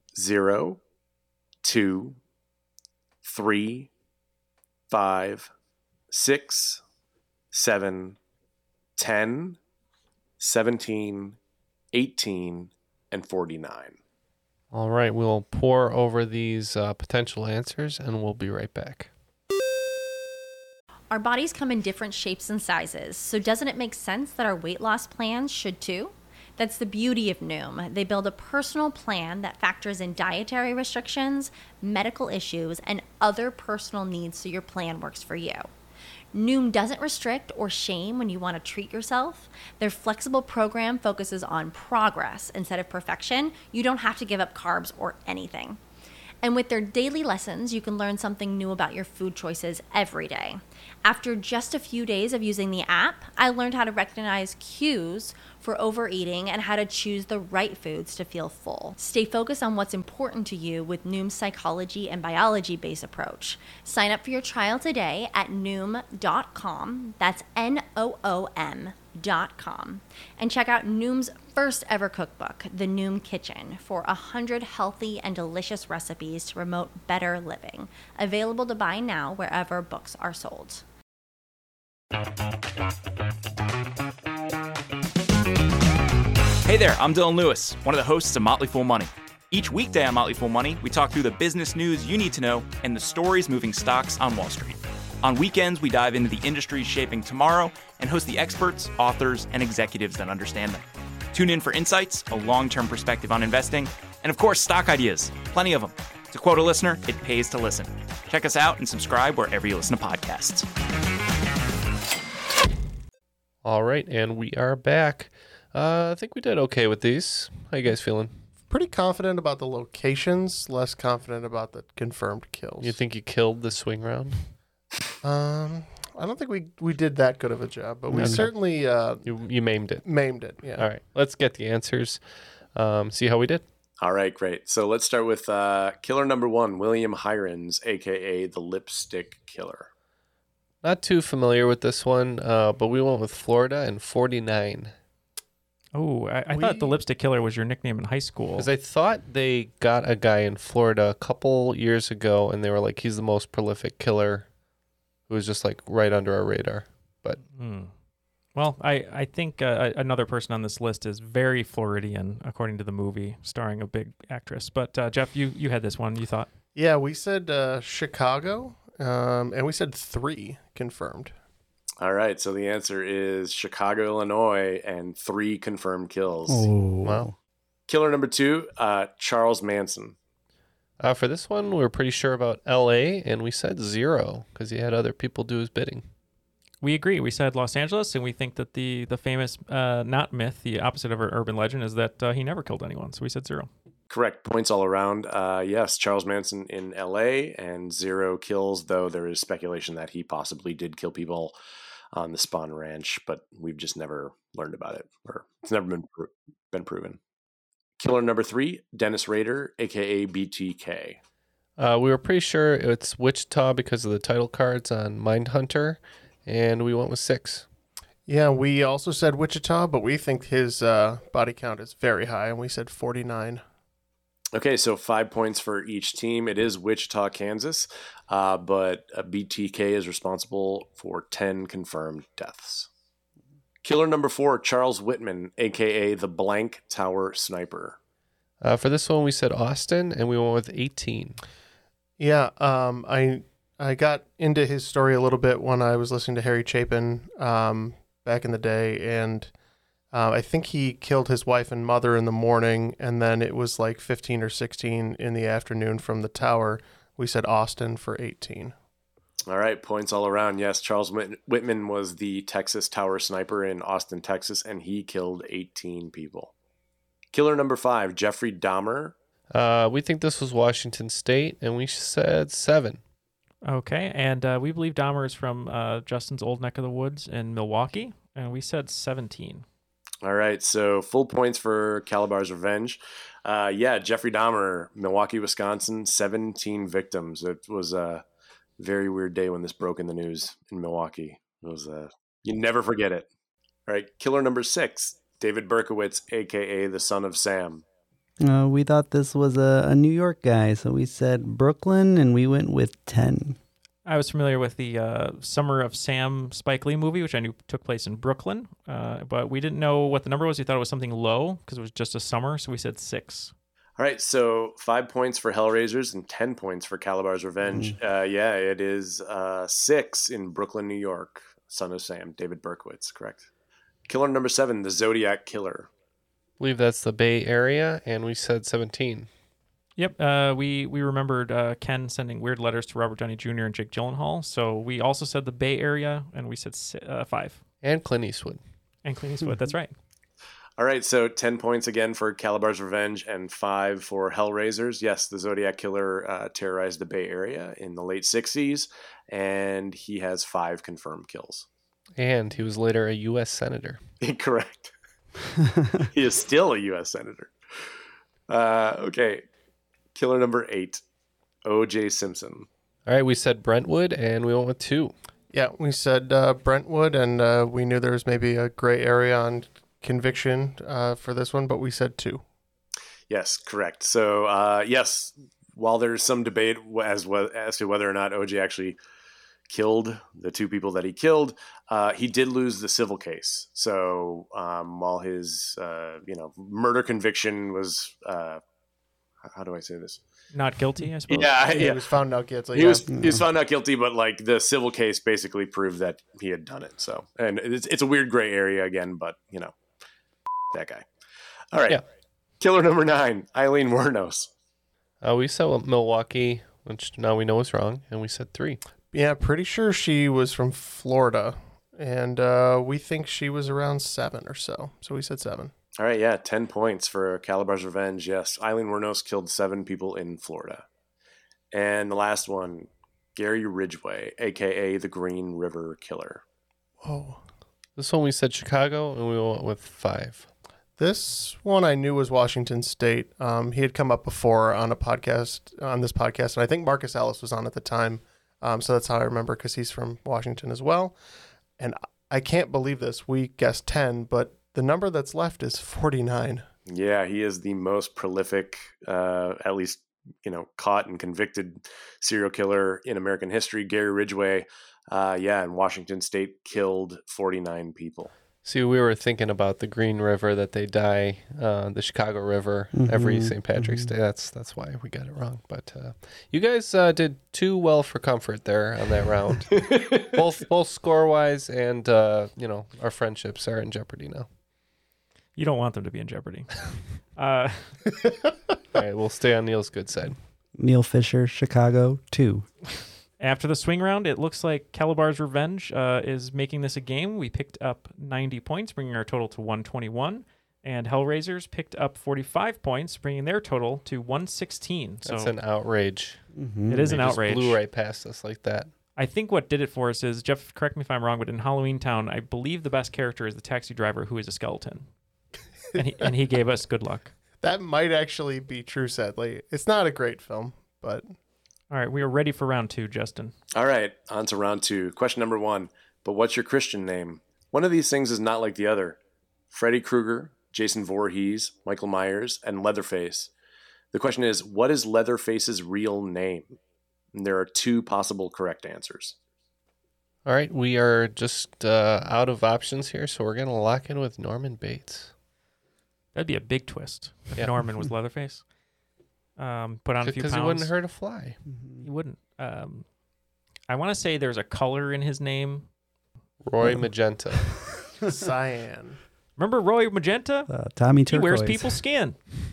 [SPEAKER 10] 0, 2, 3, 5, 6, 7, 10, 17, 18, and 49.
[SPEAKER 4] All right, we'll pour over these potential answers and we'll be right back.
[SPEAKER 12] Our bodies come in different shapes and sizes, so doesn't it make sense that our weight loss plans should too? That's the beauty of Noom. They build a personal plan that factors in dietary restrictions, medical issues, and other personal needs so your plan works for you. Noom doesn't restrict or shame when you want to treat yourself. Their flexible program focuses on progress instead of perfection. You don't have to give up carbs or anything. And with their daily lessons, you can learn something new about your food choices every day. After just a few days of using the app, I learned how to recognize cues for overeating and how to choose the right foods to feel full. Stay focused on what's important to you with Noom's psychology and biology-based approach. Sign up for your trial today at Noom.com. That's Noom.com. And check out Noom's first ever cookbook, The Noom Kitchen, for 100 healthy and delicious recipes to promote better living. Available to buy now wherever books are sold.
[SPEAKER 13] Hey there, I'm Dylan Lewis, one of the hosts of Motley Fool Money. Each weekday on Motley Fool Money, we talk through the business news you need to know and the stories moving stocks on Wall Street. On weekends, we dive into the industries shaping tomorrow and host the experts, authors, and executives that understand them. Tune in for insights, a long-term perspective on investing, and of course, stock ideas. Plenty of them. To quote a listener, it pays to listen. Check us out and subscribe wherever you listen to podcasts.
[SPEAKER 4] All right, and we are back. I think we did okay with these. How you guys feeling?
[SPEAKER 6] Pretty confident about the locations, less confident about the confirmed kills.
[SPEAKER 4] You think you killed the swing round?
[SPEAKER 6] I don't think we did that good of a job, but we certainly
[SPEAKER 4] you maimed it.
[SPEAKER 6] Maimed it, yeah.
[SPEAKER 4] All right, let's get the answers. See how we did.
[SPEAKER 10] All right, great. So let's start with killer number 1, William Hirons, a.k.a. the Lipstick Killer.
[SPEAKER 4] Not too familiar with this one, but we went with Florida and 49.
[SPEAKER 5] Oh, I thought the Lipstick Killer was your nickname in high school.
[SPEAKER 4] Because I thought they got a guy in Florida a couple years ago, and they were like, he's the most prolific killer, who was just like right under our radar. But
[SPEAKER 5] Well, I think another person on this list is very Floridian, according to the movie, starring a big actress. But Jeff, you had this one, you thought?
[SPEAKER 6] Yeah, we said Chicago, and we said 3 confirmed.
[SPEAKER 10] All right, so the answer is Chicago, Illinois, and 3 confirmed kills.
[SPEAKER 9] Oh,
[SPEAKER 4] wow.
[SPEAKER 10] Killer number 2, Charles Manson.
[SPEAKER 4] For this one, we were pretty sure about L.A., and we said 0 because he had other people do his bidding.
[SPEAKER 5] We agree. We said Los Angeles, and we think that the famous, not myth, the opposite of our urban legend, is that he never killed anyone. So we said 0.
[SPEAKER 10] Correct. Points all around. Yes, Charles Manson in L.A. and 0 kills, though there is speculation that he possibly did kill people on the Spahn Ranch, but we've just never learned about it, or it's never been proven. Killer number 3, Dennis Rader, a.k.a. BTK.
[SPEAKER 4] We were pretty sure it's Wichita because of the title cards on Mindhunter, and we went with 6.
[SPEAKER 6] Yeah, we also said Wichita, but we think his body count is very high, and we said 49.
[SPEAKER 10] Okay, so 5 points for each team. It is Wichita, Kansas, but BTK is responsible for 10 confirmed deaths. Killer number 4, Charles Whitman, a.k.a. the Blank Tower Sniper.
[SPEAKER 4] For this one, we said Austin, and we went with 18.
[SPEAKER 6] Yeah, I got into his story a little bit when I was listening to Harry Chapin back in the day, and I think he killed his wife and mother in the morning, and then it was like 15 or 16 in the afternoon from the tower. We said Austin for 18.
[SPEAKER 10] All right, points all around. Yes, Charles Whitman was the Texas Tower Sniper in Austin, Texas, and he killed 18 people. Killer number 5, Jeffrey Dahmer.
[SPEAKER 4] We think this was Washington State, and we said 7.
[SPEAKER 5] Okay, and we believe Dahmer is from Justin's old neck of the woods in Milwaukee, and we said 17.
[SPEAKER 10] All right, so full points for Calabar's Revenge. Jeffrey Dahmer, Milwaukee, Wisconsin, 17 victims. It was a very weird day when this broke in the news in Milwaukee. It was you never forget it. All right, killer number 6, David Berkowitz, a.k.a. the son of Sam.
[SPEAKER 9] We thought this was a New York guy, so we said Brooklyn, and we went with 10.
[SPEAKER 5] I was familiar with the Summer of Sam Spike Lee movie, which I knew took place in Brooklyn, but we didn't know what the number was. We thought it was something low because it was just a summer, so we said 6.
[SPEAKER 10] All right, so 5 points for Hellraisers and 10 points for Calabar's Revenge. Yeah, it is 6 in Brooklyn, New York. Son of Sam, David Berkowitz, correct. Killer number 7, the Zodiac Killer.
[SPEAKER 4] I believe that's the Bay Area, and we said 17.
[SPEAKER 5] Yep, we remembered Ken sending weird letters to Robert Downey Jr. and Jake Gyllenhaal, so we also said the Bay Area, and we said 5.
[SPEAKER 4] And Clint Eastwood.
[SPEAKER 5] And Clint Eastwood, that's right.
[SPEAKER 10] All right, so 10 points again for Calabar's Revenge and 5 for Hellraisers. Yes, the Zodiac Killer terrorized the Bay Area in the late 60s, and he has 5 confirmed kills.
[SPEAKER 4] And he was later a U.S. Senator.
[SPEAKER 10] Correct. He is still a U.S. Senator. Okay, killer number 8, O.J. Simpson.
[SPEAKER 4] All right, we said Brentwood, and we went with 2.
[SPEAKER 6] Yeah, we said Brentwood, and we knew there was maybe a gray area on conviction for this one, but we said 2.
[SPEAKER 10] Yes, correct. So, yes, while there's some debate as to whether or not O.J. actually killed the 2 people that he killed, he did lose the civil case. So, while his murder conviction was how do I say this?
[SPEAKER 5] Not guilty, I suppose.
[SPEAKER 10] Yeah,
[SPEAKER 6] He was found not guilty.
[SPEAKER 10] He was found not guilty, but like the civil case basically proved that he had done it. So, and it's a weird gray area again, but that guy. All right, killer number 9, Eileen Wuornos.
[SPEAKER 4] We said Milwaukee, which now we know is wrong, and we said 3.
[SPEAKER 6] Yeah, pretty sure she was from Florida, and we think she was around 7 or so. So we said 7.
[SPEAKER 10] All right, yeah, 10 points for Calabar's Revenge. Yes, Eileen Wuornos killed 7 people in Florida. And the last one, Gary Ridgway, a.k.a. the Green River Killer.
[SPEAKER 6] Whoa.
[SPEAKER 4] This one we said Chicago, and we went with 5.
[SPEAKER 6] This one I knew was Washington State. He had come up before on this podcast, and I think Marcus Ellis was on at the time. So that's how I remember, because he's from Washington as well. And I can't believe this. We guessed 10, but the number that's left is 49.
[SPEAKER 10] Yeah, he is the most prolific, at least, caught and convicted serial killer in American history. Gary Ridgway, in Washington State, killed 49 people.
[SPEAKER 4] See, we were thinking about the Green River that they dye, the Chicago River, every St. Patrick's Day. That's why we got it wrong. But you guys did too well for comfort there on that round. both score-wise and, our friendships are in jeopardy now.
[SPEAKER 5] You don't want them to be in jeopardy.
[SPEAKER 4] All right, we'll stay on Neil's good side.
[SPEAKER 9] Neil Fisher, Chicago, 2.
[SPEAKER 5] After the swing round, it looks like Calabar's Revenge is making this a game. We picked up 90 points, bringing our total to 121. And Hellraisers picked up 45 points, bringing their total to 116.
[SPEAKER 4] That's an outrage.
[SPEAKER 5] It is an outrage.
[SPEAKER 4] Just blew right past us like that.
[SPEAKER 5] I think what did it for us is, Jeff, correct me if I'm wrong, but in Halloween Town, I believe the best character is the taxi driver who is a skeleton. and he gave us good luck.
[SPEAKER 6] That might actually be true, sadly. It's not a great film, but...
[SPEAKER 5] All right, we are ready for round 2, Justin.
[SPEAKER 10] All right, on to round 2. Question number 1, but what's your Christian name? One of these things is not like the other. Freddy Krueger, Jason Voorhees, Michael Myers, and Leatherface. The question is, what is Leatherface's real name? And there are 2 possible correct answers.
[SPEAKER 4] All right, we are just out of options here, so we're going to lock in with Norman Bates.
[SPEAKER 5] That'd be a big twist if Norman was Leatherface. Put on a few pounds.
[SPEAKER 4] Because he wouldn't hurt a fly.
[SPEAKER 5] He wouldn't. I want to say there's a color in his name.
[SPEAKER 4] Roy Magenta.
[SPEAKER 6] Cyan.
[SPEAKER 5] Remember Roy Magenta?
[SPEAKER 9] Tommy Turquoise.
[SPEAKER 5] He wears people's skin.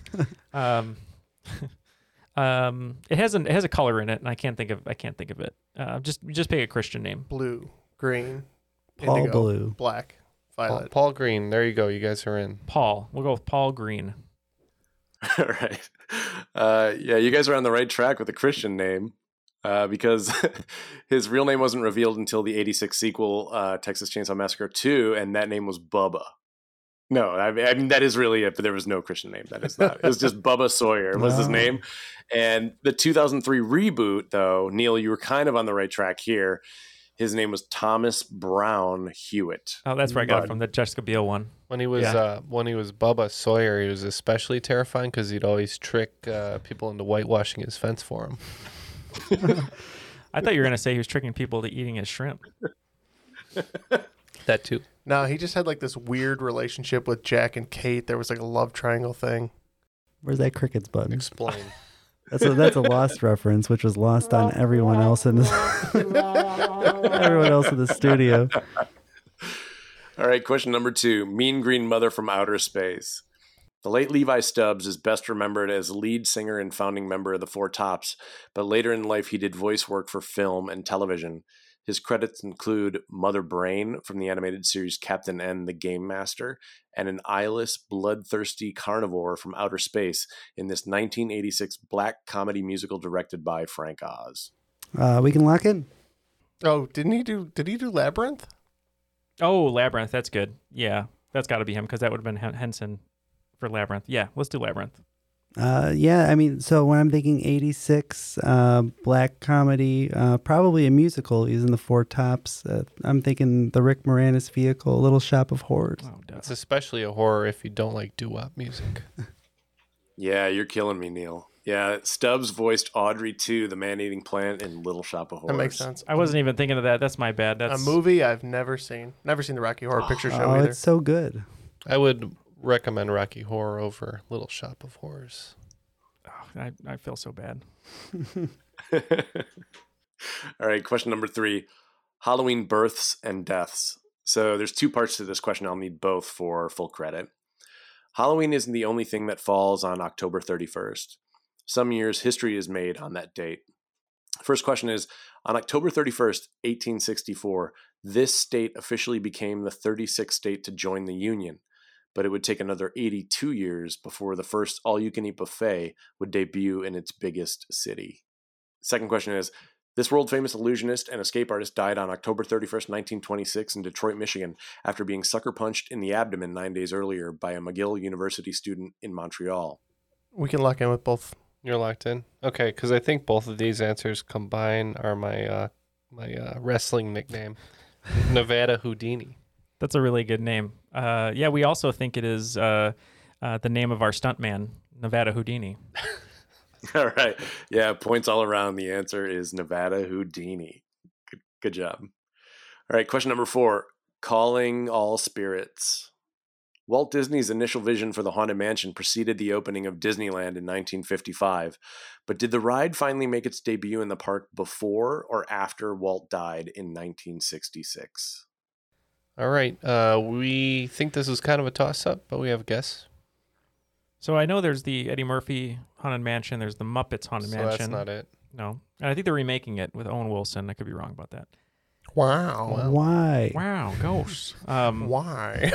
[SPEAKER 5] It has a color in it, and I can't think of it. Just pick a Christian name.
[SPEAKER 6] Blue, green,
[SPEAKER 9] Paul
[SPEAKER 6] indigo,
[SPEAKER 9] Blue,
[SPEAKER 6] black, violet.
[SPEAKER 4] Paul Green. There you go. You guys are in.
[SPEAKER 5] Paul. We'll go with Paul Green.
[SPEAKER 10] All right. You guys are on the right track with the Christian name, because his real name wasn't revealed until the 86 sequel, Texas Chainsaw Massacre 2, and that name was Bubba. No, I mean that is really it, but there was no Christian name. That is not. It was just Bubba Sawyer was his name. And the 2003 reboot, though, Neil, you were kind of on the right track here. His name was Thomas Brown Hewitt.
[SPEAKER 5] Oh, that's where I got it from, the Jessica Biel one.
[SPEAKER 4] When he was Bubba Sawyer, he was especially terrifying because he'd always trick people into whitewashing his fence for him.
[SPEAKER 5] I thought you were going to say he was tricking people to eating his shrimp.
[SPEAKER 4] That too.
[SPEAKER 6] No, he just had like this weird relationship with Jack and Kate. There was like a love triangle thing.
[SPEAKER 9] Where's that crickets button?
[SPEAKER 4] Explain.
[SPEAKER 9] That's a Lost reference, which was lost on everyone else in the studio.
[SPEAKER 10] All right, question number 2. Mean Green Mother from Outer Space. The late Levi Stubbs is best remembered as lead singer and founding member of the Four Tops, but later in life he did voice work for film and television. His credits include Mother Brain from the animated series Captain N, the Game Master, and an eyeless, bloodthirsty carnivore from outer space in this 1986 black comedy musical directed by Frank Oz.
[SPEAKER 9] We can lock in.
[SPEAKER 6] Oh, did he do Labyrinth?
[SPEAKER 5] Oh, Labyrinth. That's good. Yeah, that's got to be him because that would have been Henson for Labyrinth. Yeah, let's do Labyrinth.
[SPEAKER 9] Yeah, I mean, so when I'm thinking 86, black comedy, probably a musical using the Four Tops. I'm thinking the Rick Moranis vehicle, Little Shop of Horrors.
[SPEAKER 5] Oh,
[SPEAKER 4] It's especially a horror if you don't like doo-wop music.
[SPEAKER 10] Yeah, you're killing me, Neil. Yeah, Stubbs voiced Audrey 2, the man-eating plant in Little Shop of Horrors.
[SPEAKER 6] That makes sense.
[SPEAKER 5] I wasn't even thinking of that. That's my bad. That's
[SPEAKER 6] a movie I've never seen. Never seen the Rocky Horror Picture Show either.
[SPEAKER 9] It's so good.
[SPEAKER 4] I would recommend Rocky Horror over Little Shop of Horrors.
[SPEAKER 5] Oh, I feel so bad.
[SPEAKER 10] All right, question number 3. Halloween births and deaths. So there's 2 parts to this question. I'll need both for full credit. Halloween isn't the only thing that falls on October 31st. Some years history is made on that date. First question is, on October 31st, 1864, this state officially became the 36th state to join the Union, but it would take another 82 years before the first all-you-can-eat buffet would debut in its biggest city. Second question is, this world-famous illusionist and escape artist died on October 31st, 1926 in Detroit, Michigan, after being sucker-punched in the abdomen 9 days earlier by a McGill University student in Montreal.
[SPEAKER 6] We can lock in with both.
[SPEAKER 4] You're locked in? Okay, because I think both of these answers combine are my wrestling nickname, Nevada Houdini.
[SPEAKER 5] That's a really good name. Yeah, we also think it is the name of our stuntman, Nevada Houdini.
[SPEAKER 10] All right. Yeah, points all around. The answer is Nevada Houdini. Good job. All right, question number 4. Calling all spirits. Walt Disney's initial vision for the Haunted Mansion preceded the opening of Disneyland in 1955, but did the ride finally make its debut in the park before or after Walt died in 1966?
[SPEAKER 4] All right. We think this is kind of a toss-up, but we have a guess.
[SPEAKER 5] So I know there's the Eddie Murphy Haunted Mansion. There's the Muppets Haunted Mansion.
[SPEAKER 4] That's not it.
[SPEAKER 5] No. And I think they're remaking it with Owen Wilson. I could be wrong about that.
[SPEAKER 6] Wow.
[SPEAKER 9] Why?
[SPEAKER 5] Wow, ghosts.
[SPEAKER 6] Why?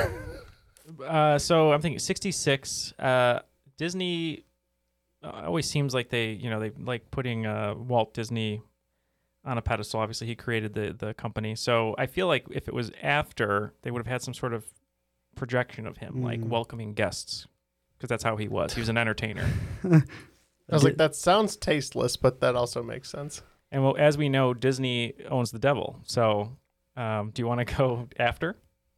[SPEAKER 5] So I'm thinking 66. Disney always seems like they like putting Walt Disney on a pedestal. Obviously, he created the company. So I feel like if it was after, they would have had some sort of projection of him, like welcoming guests, because that's how he was. He was an entertainer.
[SPEAKER 6] I was like, that sounds tasteless, but that also makes sense.
[SPEAKER 5] And well, as we know, Disney owns the devil. So do you want to go after?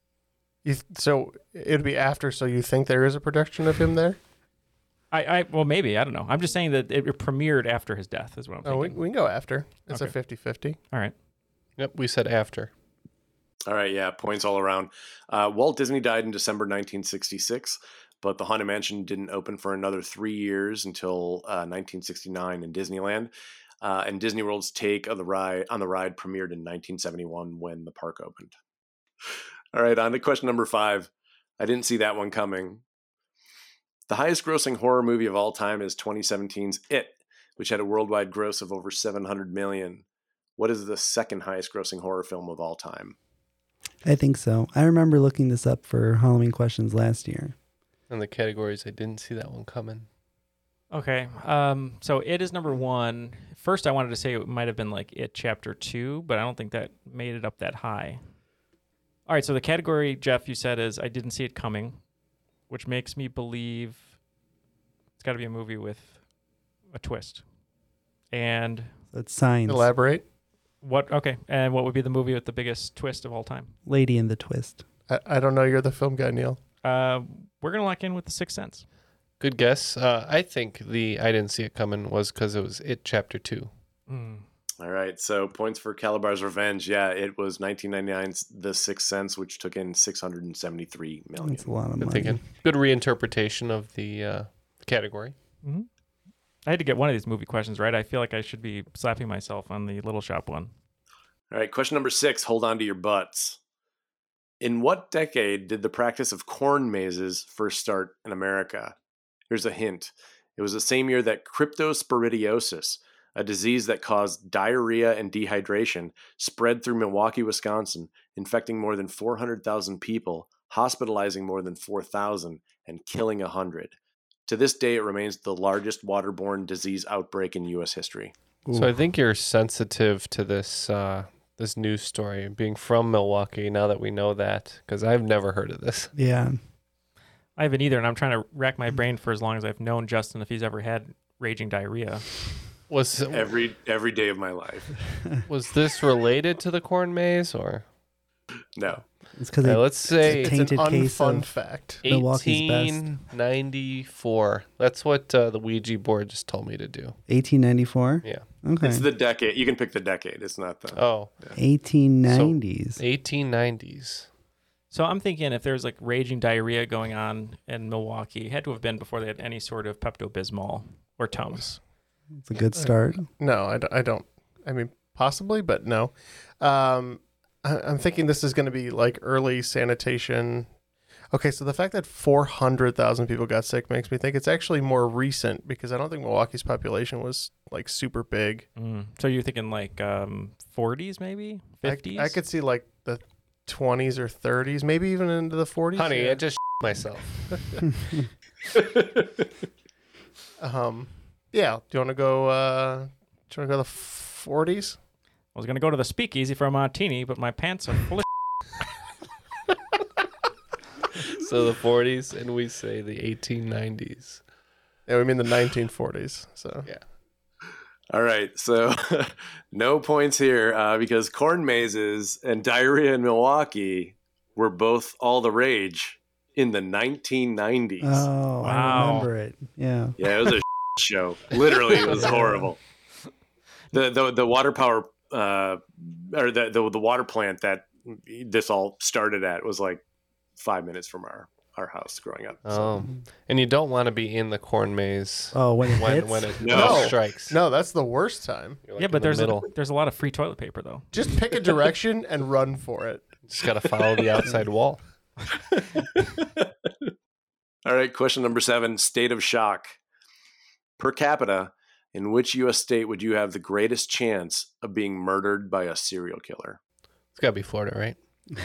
[SPEAKER 6] So it'd be after, so you think there is a projection of him there?
[SPEAKER 5] Well, maybe. I don't know. I'm just saying that it premiered after his death is what I'm thinking.
[SPEAKER 6] We can go after. It's
[SPEAKER 5] Okay.
[SPEAKER 6] a 50-50.
[SPEAKER 5] All right.
[SPEAKER 4] Yep, we said after.
[SPEAKER 10] All right, yeah, points all around. Walt Disney died in December 1966, but the Haunted Mansion didn't open for another 3 years until 1969 in Disneyland. And Disney World's take of the ride premiered in 1971 when the park opened. All right, on to question number 5. I didn't see that one coming. The highest grossing horror movie of all time is 2017's It, which had a worldwide gross of over $700 million. What is the second highest grossing horror film of all time?
[SPEAKER 9] I think so. I remember looking this up for Halloween questions last year.
[SPEAKER 4] In the categories, I didn't see that one coming.
[SPEAKER 5] Okay. So It is number 1. First, I wanted to say it might have been like It Chapter 2, but I don't think that made it up that high. All right. So the category, Jeff, you said is I didn't see it coming, which makes me believe it's got to be a movie with a twist. And
[SPEAKER 9] It's Signs.
[SPEAKER 6] Elaborate.
[SPEAKER 5] what? Okay. And what would be the movie with the biggest twist of all time?
[SPEAKER 9] Lady in the Twist.
[SPEAKER 6] I don't know. You're the film guy, Neil.
[SPEAKER 5] We're gonna lock in with The Sixth Sense.
[SPEAKER 4] Good guess. I think I didn't see it coming was because it was It Chapter 2.
[SPEAKER 14] All right, so points for Calabar's Revenge. Yeah, it was 1999's The Sixth Sense, which took in $673 million.
[SPEAKER 9] That's a lot of
[SPEAKER 4] Good
[SPEAKER 9] money.
[SPEAKER 4] thinking. Good reinterpretation of the category.
[SPEAKER 5] Mm-hmm. I had to get one of these movie questions right. I feel like I should be slapping myself on the Little Shop one.
[SPEAKER 14] All right, question number 6. Hold on to your butts. In what decade did the practice of corn mazes first start in America? Here's a hint. It was the same year that cryptosporidiosis, a disease that caused diarrhea and dehydration, spread through Milwaukee, Wisconsin, infecting more than 400,000 people, hospitalizing more than 4,000, and killing 100. To this day, it remains the largest waterborne disease outbreak in U.S. history.
[SPEAKER 4] So I think you're sensitive to this this news story, being from Milwaukee, now that we know that, because I've never heard of this.
[SPEAKER 9] Yeah.
[SPEAKER 5] I haven't either, and I'm trying to rack my brain for as long as I've known Justin if he's ever had raging diarrhea.
[SPEAKER 4] Was
[SPEAKER 14] every day of my life.
[SPEAKER 4] Was this related to the corn maze, or
[SPEAKER 14] no?
[SPEAKER 9] It's because
[SPEAKER 4] let's say
[SPEAKER 6] it's an unfun fact.
[SPEAKER 9] Milwaukee's best.
[SPEAKER 14] 1894.
[SPEAKER 4] That's what the Ouija board just told me to do.
[SPEAKER 9] 1894?
[SPEAKER 4] Yeah.
[SPEAKER 9] Okay.
[SPEAKER 14] It's the decade. You can pick the decade. It's not the...
[SPEAKER 9] 1890s.
[SPEAKER 4] So, 1890s.
[SPEAKER 5] So I'm thinking if there's like raging diarrhea going on in Milwaukee, it had to have been before they had any sort of Pepto-Bismol or Tums.
[SPEAKER 9] It's a good start.
[SPEAKER 6] No, I don't. I mean, possibly, but no. I'm thinking this is going to be like early sanitation. Okay, so the fact that 400,000 people got sick makes me think it's actually more recent because I don't think Milwaukee's population was like super big.
[SPEAKER 5] So you're thinking like 40s, maybe 50s?
[SPEAKER 6] I could see like the 20s or 30s, maybe even into the 40s.
[SPEAKER 4] Honey,
[SPEAKER 6] yeah.
[SPEAKER 4] I just myself.
[SPEAKER 6] Yeah. Do you want to go? Do you want to go the 40s?
[SPEAKER 5] I was going to go to the speakeasy for a martini, but my pants are full of
[SPEAKER 4] So the 40s, and we say the 1890s.
[SPEAKER 6] Yeah, we mean the 1940s. So
[SPEAKER 4] yeah.
[SPEAKER 14] All right, so no points here because corn mazes and diarrhea in Milwaukee were both all the rage in the 1990s.
[SPEAKER 9] Oh, I remember it. Yeah.
[SPEAKER 14] Yeah, it was a show. Literally, it was horrible. The water power or the water plant that this all started at was like 5 minutes from our house growing up.
[SPEAKER 4] Oh, and you don't want to be in the corn maze.
[SPEAKER 9] Oh, when it hits?
[SPEAKER 4] Strikes.
[SPEAKER 6] No, that's the worst time.
[SPEAKER 5] Yeah, but there's a lot of free toilet paper though.
[SPEAKER 6] Just pick a direction and run for it.
[SPEAKER 4] Just got to follow the outside wall.
[SPEAKER 14] All right, question number 7, state of shock. Per capita, in which U.S. state would you have the greatest chance of being murdered by a serial killer?
[SPEAKER 4] It's got to be Florida, right?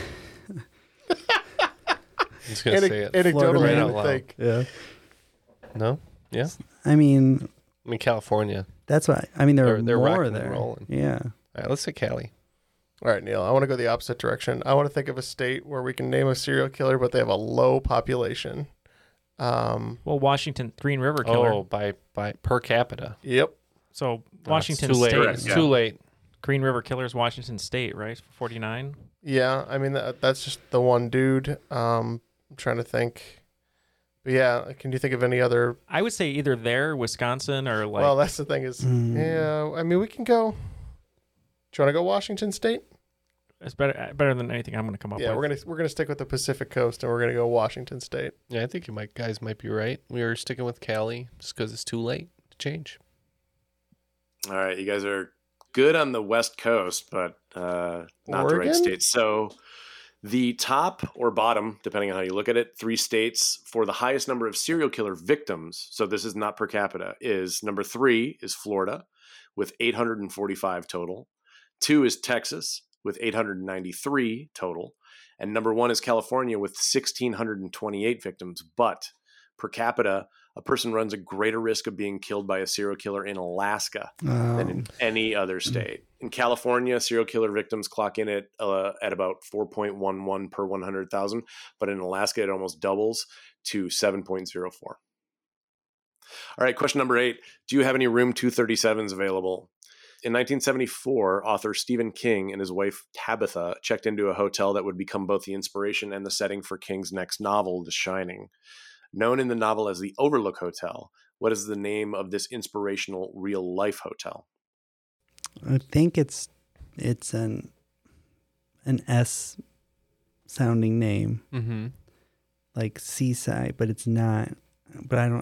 [SPEAKER 4] I'm just going to say it.
[SPEAKER 6] Anecdotally,
[SPEAKER 4] right
[SPEAKER 6] I
[SPEAKER 4] out
[SPEAKER 6] would
[SPEAKER 4] loud.
[SPEAKER 6] think.
[SPEAKER 9] Yeah.
[SPEAKER 4] No? Yeah?
[SPEAKER 9] I mean,
[SPEAKER 4] California.
[SPEAKER 9] that's why. I mean, there are
[SPEAKER 4] they're
[SPEAKER 9] more
[SPEAKER 4] rocking and
[SPEAKER 9] there.
[SPEAKER 4] rolling.
[SPEAKER 9] Yeah.
[SPEAKER 4] All right, let's say Cali.
[SPEAKER 6] All right, Neil, I want to go the opposite direction. I want to think of a state where we can name a serial killer, but they have a low population.
[SPEAKER 5] Well, Washington, Green River Killer.
[SPEAKER 4] Oh, by per capita.
[SPEAKER 6] Yep.
[SPEAKER 5] So Washington
[SPEAKER 4] it's too late.
[SPEAKER 5] State.
[SPEAKER 4] It's too late.
[SPEAKER 5] Green River Killer's Washington State, right? 49.
[SPEAKER 6] Yeah, I mean that's just the one dude. I'm trying to think. But yeah, can you think of any other?
[SPEAKER 5] I would say either there, Wisconsin, or like.
[SPEAKER 6] Well, that's the thing is, yeah. I mean, we can go. Do you want to go Washington State?
[SPEAKER 5] It's better than anything I'm going to come up with.
[SPEAKER 6] Yeah, we're gonna stick with the Pacific Coast, and we're gonna go Washington State.
[SPEAKER 4] Yeah, I think you guys might be right. We were sticking with Cali just because it's too late to change.
[SPEAKER 14] All right, you guys are good on the West Coast, but not the right
[SPEAKER 6] Oregon?
[SPEAKER 14] states. So the top or bottom, depending on how you look at it, 3 states for the highest number of serial killer victims, so this is not per capita, is number 3 is Florida with 845 total. 2 is Texas with 893 total. And number 1 is California with 1,628 victims. But per capita, a person runs a greater risk of being killed by a serial killer in Alaska than in any other state. In California, serial killer victims clock in at about 4.11 per 100,000, but in Alaska, it almost doubles to 7.04. All right, question number 8. Do you have any room 237s available? In 1974, author Stephen King and his wife Tabitha checked into a hotel that would become both the inspiration and the setting for King's next novel, The Shining. Known in the novel as the Overlook Hotel, what is the name of this inspirational real-life hotel?
[SPEAKER 9] I think it's an S sounding name, like Seaside, but it's not. But I don't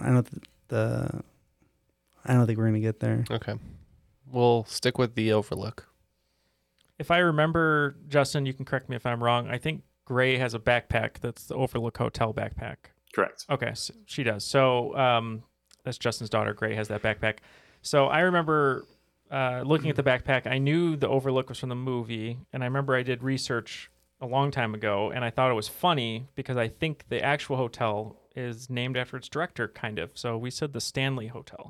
[SPEAKER 9] think we're gonna get there.
[SPEAKER 4] Okay, we'll stick with the Overlook.
[SPEAKER 5] If I remember, Justin, you can correct me if I'm wrong. I think Gray has a backpack that's the Overlook Hotel backpack.
[SPEAKER 14] Correct.
[SPEAKER 5] Okay, so she does. So that's Justin's daughter. Gray has that backpack. So I remember looking at the backpack. I knew the Overlook was from the movie, and I remember I did research a long time ago, and I thought it was funny because I think the actual hotel is named after its director, kind of. So we said the Stanley Hotel.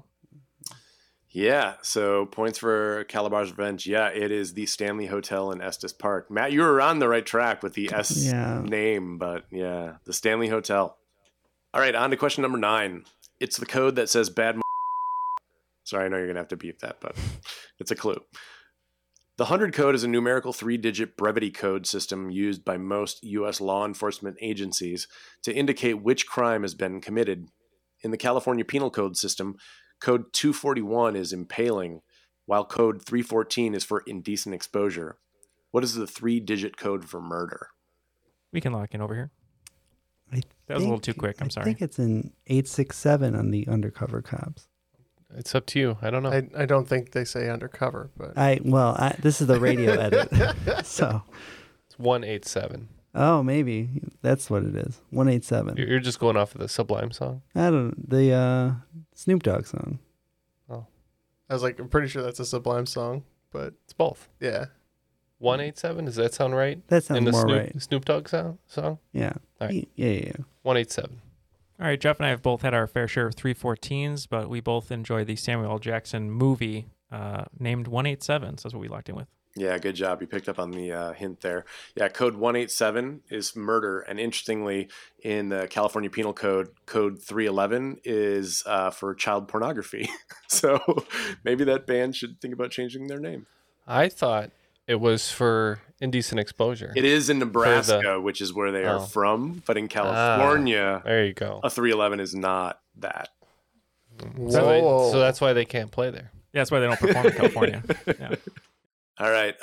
[SPEAKER 14] Yeah, so points for Calabar's Revenge. Yeah, it is the Stanley Hotel in Estes Park. Matt, you were on the right track with the S name, but yeah, the Stanley Hotel. All right, on to question number 9. It's the code that says bad. Sorry, I know you're going to have to beep that, but it's a clue. The 100 code is a numerical 3-digit brevity code system used by most U.S. law enforcement agencies to indicate which crime has been committed. In the California Penal Code system, Code 241 is impaling, while Code 314 is for indecent exposure. What is the 3-digit code for murder?
[SPEAKER 5] We can lock in over here. That was a little too quick. I'm sorry.
[SPEAKER 9] I think it's in 867 on the Undercover Cops.
[SPEAKER 4] It's up to you. I don't know.
[SPEAKER 6] I don't think they say undercover, but
[SPEAKER 9] this is the radio edit, so
[SPEAKER 4] it's 187.
[SPEAKER 9] Oh, maybe that's what it is. 187.
[SPEAKER 4] You're just going off of the Sublime song.
[SPEAKER 9] I don't the Snoop Dogg song.
[SPEAKER 4] Oh,
[SPEAKER 6] I was like, I'm pretty sure that's a Sublime song, but
[SPEAKER 4] it's both.
[SPEAKER 6] Yeah.
[SPEAKER 4] 187. Does that sound right?
[SPEAKER 9] That sounds
[SPEAKER 4] in the
[SPEAKER 9] more right.
[SPEAKER 4] Snoop Dogg song.
[SPEAKER 9] Yeah.
[SPEAKER 4] All right.
[SPEAKER 9] Yeah.
[SPEAKER 4] 187.
[SPEAKER 5] All right, Jeff and I have both had our fair share of 314s, but we both enjoy the Samuel L. Jackson movie named 187. So that's what we locked in with.
[SPEAKER 14] Yeah, good job. You picked up on the hint there. Yeah, Code 187 is murder. And interestingly, in the California Penal Code, Code 311 is for child pornography. So maybe that band should think about changing their name.
[SPEAKER 4] I thought it was for indecent exposure.
[SPEAKER 14] It is in Nebraska, which is where they are from. But in California,
[SPEAKER 4] there you go.
[SPEAKER 14] A 311 is not that.
[SPEAKER 4] So that's why they can't play there.
[SPEAKER 5] Yeah, that's why they don't perform in California. Yeah.
[SPEAKER 14] All right.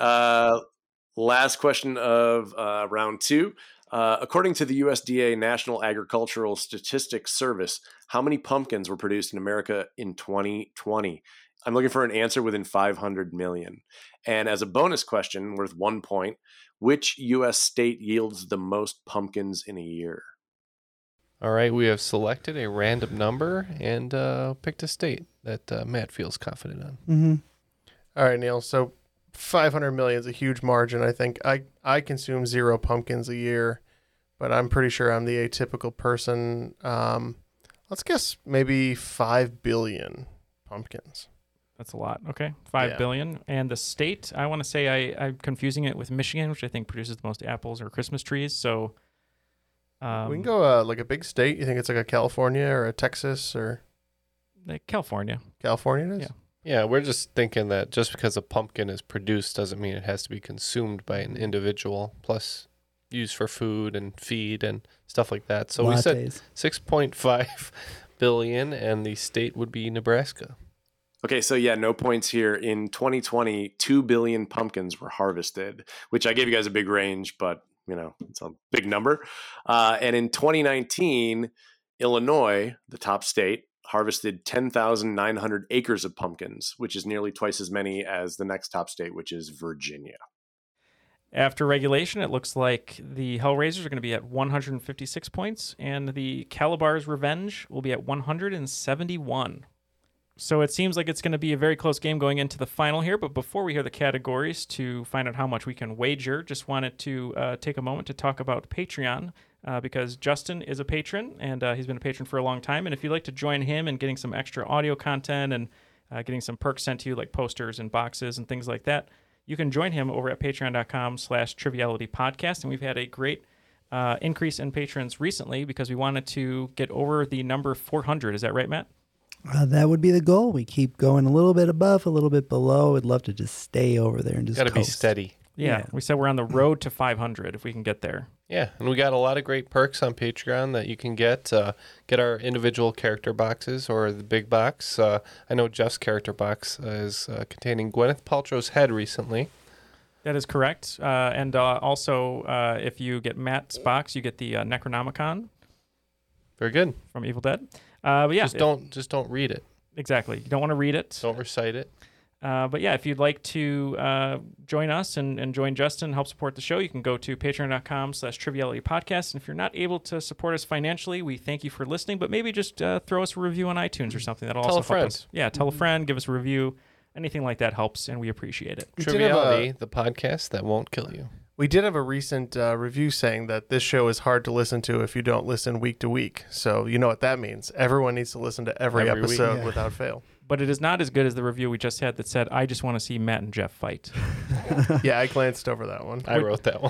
[SPEAKER 14] Last question of round 2. According to the USDA National Agricultural Statistics Service, how many pumpkins were produced in America in 2020? I'm looking for an answer within 500 million. And as a bonus question worth 1 point, which U.S. state yields the most pumpkins in a year?
[SPEAKER 4] All right. We have selected a random number and picked a state that Matt feels confident on.
[SPEAKER 9] Mm-hmm.
[SPEAKER 6] All right, Neil. So 500 million is a huge margin. I think I consume 0 pumpkins a year, but I'm pretty sure I'm the atypical person. Let's guess maybe 5 billion pumpkins.
[SPEAKER 5] That's a lot. Okay. 5 billion. And the state, I want to say I'm confusing it with Michigan, which I think produces the most apples or Christmas trees. So
[SPEAKER 6] we can go like a big state. You think it's like a California or a Texas or
[SPEAKER 5] like California?
[SPEAKER 6] California it is?
[SPEAKER 5] Yeah.
[SPEAKER 4] Yeah, we're just thinking that just because a pumpkin is produced doesn't mean it has to be consumed by an individual, plus used for food and feed and stuff like that. So we said 6.5 billion, and the state would be Nebraska.
[SPEAKER 14] Okay, so yeah, no points here. In 2020, 2 billion pumpkins were harvested, which I gave you guys a big range, but, you know, it's a big number. And in 2019, Illinois, the top state, harvested 10,900 acres of pumpkins, which is nearly twice as many as the next top state, which is Virginia.
[SPEAKER 5] After regulation, it looks like the Hellraisers are going to be at 156 points, and the Calabar's Revenge will be at 171. So it seems like it's going to be a very close game going into the final here. But before we hear the categories to find out how much we can wager, just wanted to take a moment to talk about Patreon because Justin is a patron, and he's been a patron for a long time. And if you'd like to join him in getting some extra audio content and getting some perks sent to you like posters and boxes and things like that, you can join him over at patreon.com/trivialitypodcast. And we've had a great increase in patrons recently because we wanted to get over the number 400. Is that right, Matt?
[SPEAKER 9] That would be the goal. We keep going a little bit above, a little bit below. I'd love to just stay over there and just
[SPEAKER 4] Got to be steady.
[SPEAKER 5] Yeah, we said we're on the road to 500 if we can get there.
[SPEAKER 4] Yeah, and we got a lot of great perks on Patreon that you can get. Get our individual character boxes or the big box. I know Jeff's character box is containing Gwyneth Paltrow's head recently.
[SPEAKER 5] That is correct. And also, if you get Matt's box, you get the Necronomicon.
[SPEAKER 4] Very good.
[SPEAKER 5] From Evil Dead. But yeah,
[SPEAKER 4] just don't read it.
[SPEAKER 5] Exactly. You don't want to read it.
[SPEAKER 4] Don't recite it.
[SPEAKER 5] But yeah, if you'd like to join us and join Justin and help support the show, you can go to patreon.com/trivialitypodcast. And if you're not able to support us financially, we thank you for listening, but maybe just throw us a review on iTunes or something. That'll also help us. Yeah, tell a friend, give us a review. Anything like that helps, and we appreciate it.
[SPEAKER 4] Triviality, the podcast that won't kill you.
[SPEAKER 6] We did have a recent review saying that this show is hard to listen to if you don't listen week to week. So you know what that means. Everyone needs to listen to every episode without fail.
[SPEAKER 5] But it is not as good as the review we just had that said, I just want to see Matt and Jeff fight.
[SPEAKER 6] Yeah, I glanced over that one.
[SPEAKER 4] I wrote that one.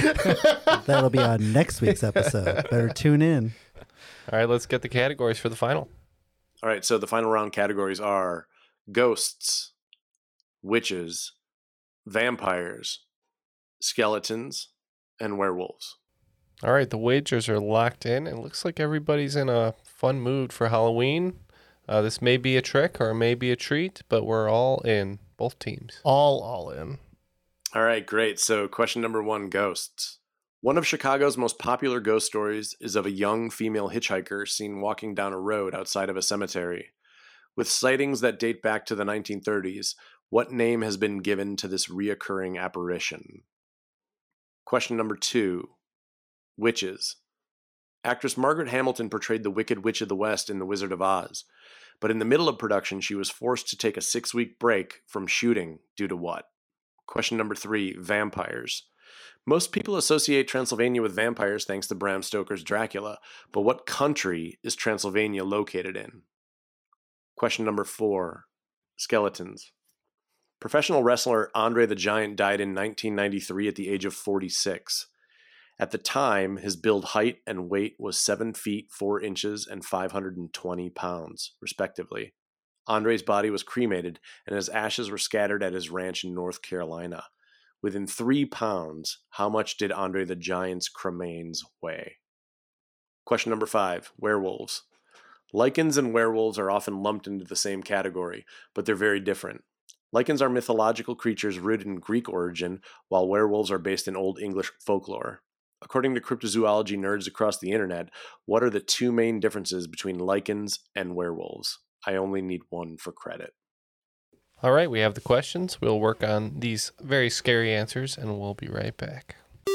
[SPEAKER 9] That'll be on next week's episode. Better tune in.
[SPEAKER 4] All right, let's get the categories for the final.
[SPEAKER 14] All right, so the final round categories are ghosts, witches, vampires, skeletons, and werewolves.
[SPEAKER 4] All right, the wagers are locked in. It looks like everybody's in a fun mood for Halloween. This may be a trick or it may be a treat, but we're all in, both teams.
[SPEAKER 6] All in.
[SPEAKER 14] All right, great. So question number 1, ghosts. One of Chicago's most popular ghost stories is of a young female hitchhiker seen walking down a road outside of a cemetery. With sightings that date back to the 1930s, what name has been given to this reoccurring apparition? Question number 2, witches. Actress Margaret Hamilton portrayed the Wicked Witch of the West in The Wizard of Oz, but in the middle of production, she was forced to take a 6-week break from shooting due to what? Question number 3, vampires. Most people associate Transylvania with vampires thanks to Bram Stoker's Dracula, but what country is Transylvania located in? Question number 4, skeletons. Professional wrestler Andre the Giant died in 1993 at the age of 46. At the time, his build height and weight was 7 feet 4 inches and 520 pounds, respectively. Andre's body was cremated, and his ashes were scattered at his ranch in North Carolina. Within 3 pounds, how much did Andre the Giant's cremains weigh? Question number 5, werewolves. Lycans and werewolves are often lumped into the same category, but they're very different. Lycans are mythological creatures rooted in Greek origin, while werewolves are based in Old English folklore. According to cryptozoology nerds across the internet, what are the 2 main differences between lycans and werewolves? I only need one for credit.
[SPEAKER 4] All right, we have the questions. We'll work on these very scary answers, and we'll be right back.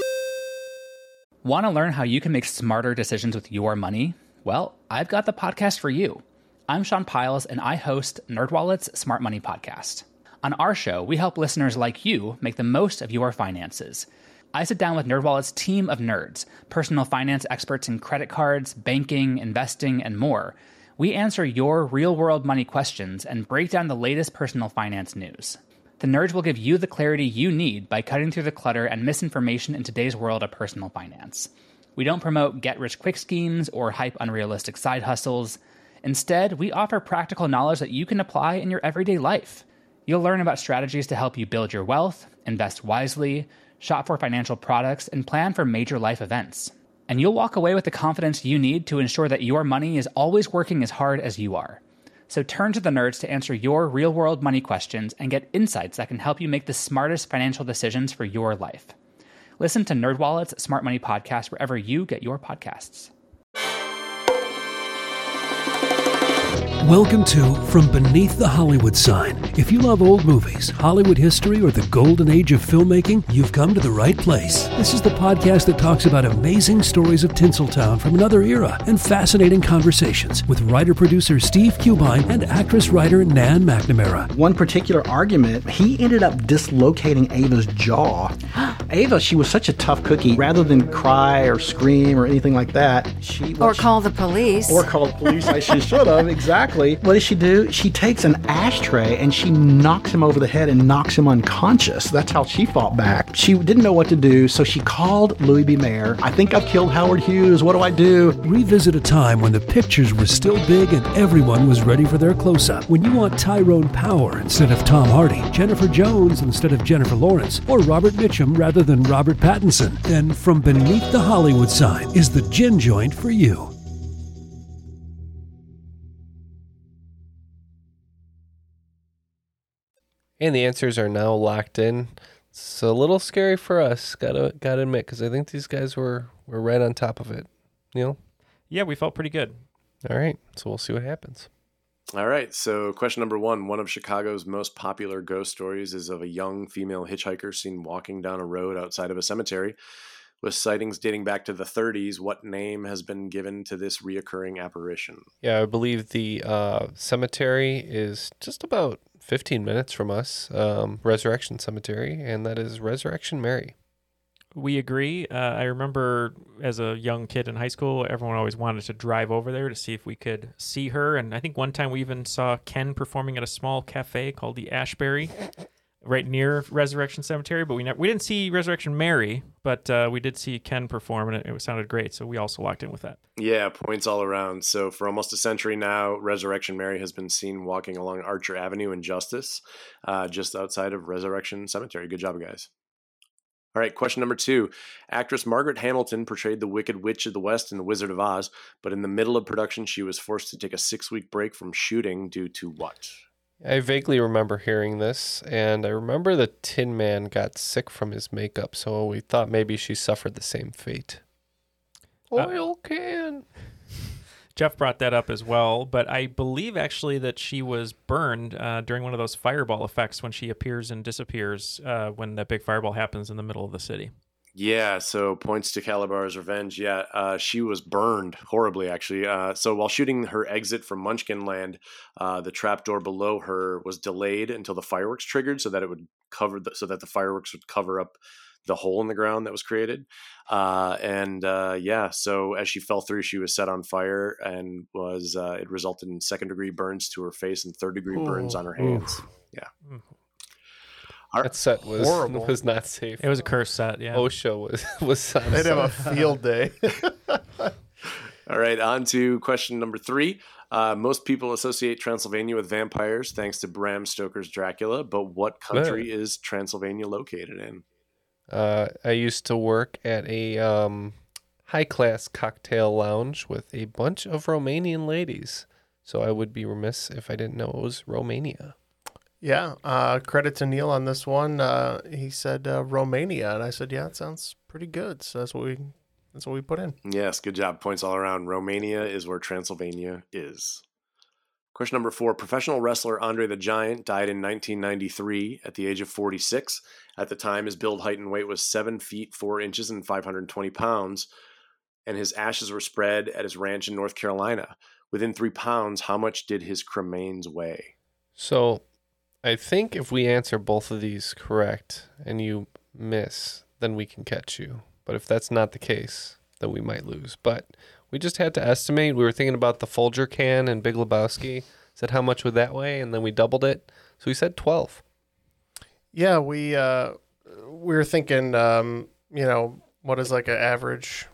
[SPEAKER 15] Want to learn how you can make smarter decisions with your money? Well, I've got the podcast for you. I'm Sean Piles, and I host NerdWallet's Smart Money Podcast. On our show, we help listeners like you make the most of your finances. I sit down with NerdWallet's team of nerds, personal finance experts in credit cards, banking, investing, and more. We answer your real-world money questions and break down the latest personal finance news. The nerds will give you the clarity you need by cutting through the clutter and misinformation in today's world of personal finance. We don't promote get-rich-quick schemes or hype unrealistic side hustles. Instead, we offer practical knowledge that you can apply in your everyday life. You'll learn about strategies to help you build your wealth, invest wisely, shop for financial products, and plan for major life events. And you'll walk away with the confidence you need to ensure that your money is always working as hard as you are. So turn to the nerds to answer your real-world money questions and get insights that can help you make the smartest financial decisions for your life. Listen to NerdWallet's Smart Money Podcast wherever you get your podcasts.
[SPEAKER 16] Welcome to From Beneath the Hollywood Sign. If you love old movies, Hollywood history, or the golden age of filmmaking, you've come to the right place. This is the podcast that talks about amazing stories of Tinseltown from another era and fascinating conversations with writer-producer Steve Cubine and actress-writer Nan McNamara.
[SPEAKER 17] One particular argument, he ended up dislocating Ava's jaw. Ava, she was such a tough cookie. Rather than cry or scream or anything like that,
[SPEAKER 18] Or call the police.
[SPEAKER 17] Or call the police, like she should have, exactly. quickly. What does she do? She takes an ashtray and she knocks him over the head and knocks him unconscious. That's how she fought back. She didn't know what to do, so she called Louis B. Mayer. I think I've killed Howard Hughes. What do I do?
[SPEAKER 16] Revisit a time when the pictures were still big and everyone was ready for their close-up. When you want Tyrone Power instead of Tom Hardy, Jennifer Jones instead of Jennifer Lawrence, or Robert Mitchum rather than Robert Pattinson, then From Beneath the Hollywood Sign is the gin joint for you.
[SPEAKER 4] And the answers are now locked in. It's a little scary for us, gotta admit, because I think these guys were right on top of it. Neil?
[SPEAKER 5] Yeah, we felt pretty good.
[SPEAKER 4] All right, so we'll see what happens.
[SPEAKER 14] All right, so question number 1. One of Chicago's most popular ghost stories is of a young female hitchhiker seen walking down a road outside of a cemetery. With sightings dating back to the 30s, what name has been given to this reoccurring apparition?
[SPEAKER 4] Yeah, I believe the cemetery is just about 15 minutes from us, Resurrection Cemetery, and that is Resurrection Mary.
[SPEAKER 5] We agree. I remember as a young kid in high school, everyone always wanted to drive over there to see if we could see her. And I think one time we even saw Ken performing at a small cafe called the Ashbury, right near Resurrection Cemetery. But we didn't see Resurrection Mary, but we did see Ken perform, and it sounded great. So we also locked in with that.
[SPEAKER 14] Yeah, points all around. So for almost a century now, Resurrection Mary has been seen walking along Archer Avenue in Justice, just outside of Resurrection Cemetery. Good job, guys. All right, question number 2. Actress Margaret Hamilton portrayed the Wicked Witch of the West in The Wizard of Oz, but in the middle of production, she was forced to take a 6-week break from shooting due to what?
[SPEAKER 4] I vaguely remember hearing this, and I remember the Tin Man got sick from his makeup, so we thought maybe she suffered the same fate. Oil can.
[SPEAKER 5] Jeff brought that up as well, but I believe actually that she was burned during one of those fireball effects when she appears and disappears when that big fireball happens in the middle of the city.
[SPEAKER 14] Yeah, so points to Calabar's Revenge. Yeah, she was burned horribly, actually. So while shooting her exit from Munchkin Land, the trapdoor below her was delayed until the fireworks triggered, so that it would so that the fireworks would cover up the hole in the ground that was created. So as she fell through, she was set on fire, and it resulted in 2nd-degree burns to her face and 3rd-degree burns on her hands. Yeah.
[SPEAKER 4] That set was not safe.
[SPEAKER 5] It was a cursed set, yeah.
[SPEAKER 4] OSHA was on
[SPEAKER 6] They'd have a field day.
[SPEAKER 14] All right, on to question number 3. Most people associate Transylvania with vampires thanks to Bram Stoker's Dracula, but what country is Transylvania located in?
[SPEAKER 4] I used to work at a high-class cocktail lounge with a bunch of Romanian ladies, so I would be remiss if I didn't know it was Romania.
[SPEAKER 6] Yeah, credit to Neil on this one. He said Romania, and I said, yeah, it sounds pretty good. So that's what we put in.
[SPEAKER 14] Yes, good job. Points all around. Romania is where Transylvania is. Question number 4. Professional wrestler Andre the Giant died in 1993 at the age of 46. At the time, his build, height, and weight was 7 feet 4 inches and 520 pounds, and his ashes were spread at his ranch in North Carolina. Within 3 pounds, how much did his cremains weigh?
[SPEAKER 4] So I think if we answer both of these correct and you miss, then we can catch you. But if that's not the case, then we might lose. But we just had to estimate. We were thinking about the Folger can and Big Lebowski. Said how much would that weigh, and then we doubled it. So we said 12.
[SPEAKER 6] Yeah, we were thinking, what is like an average,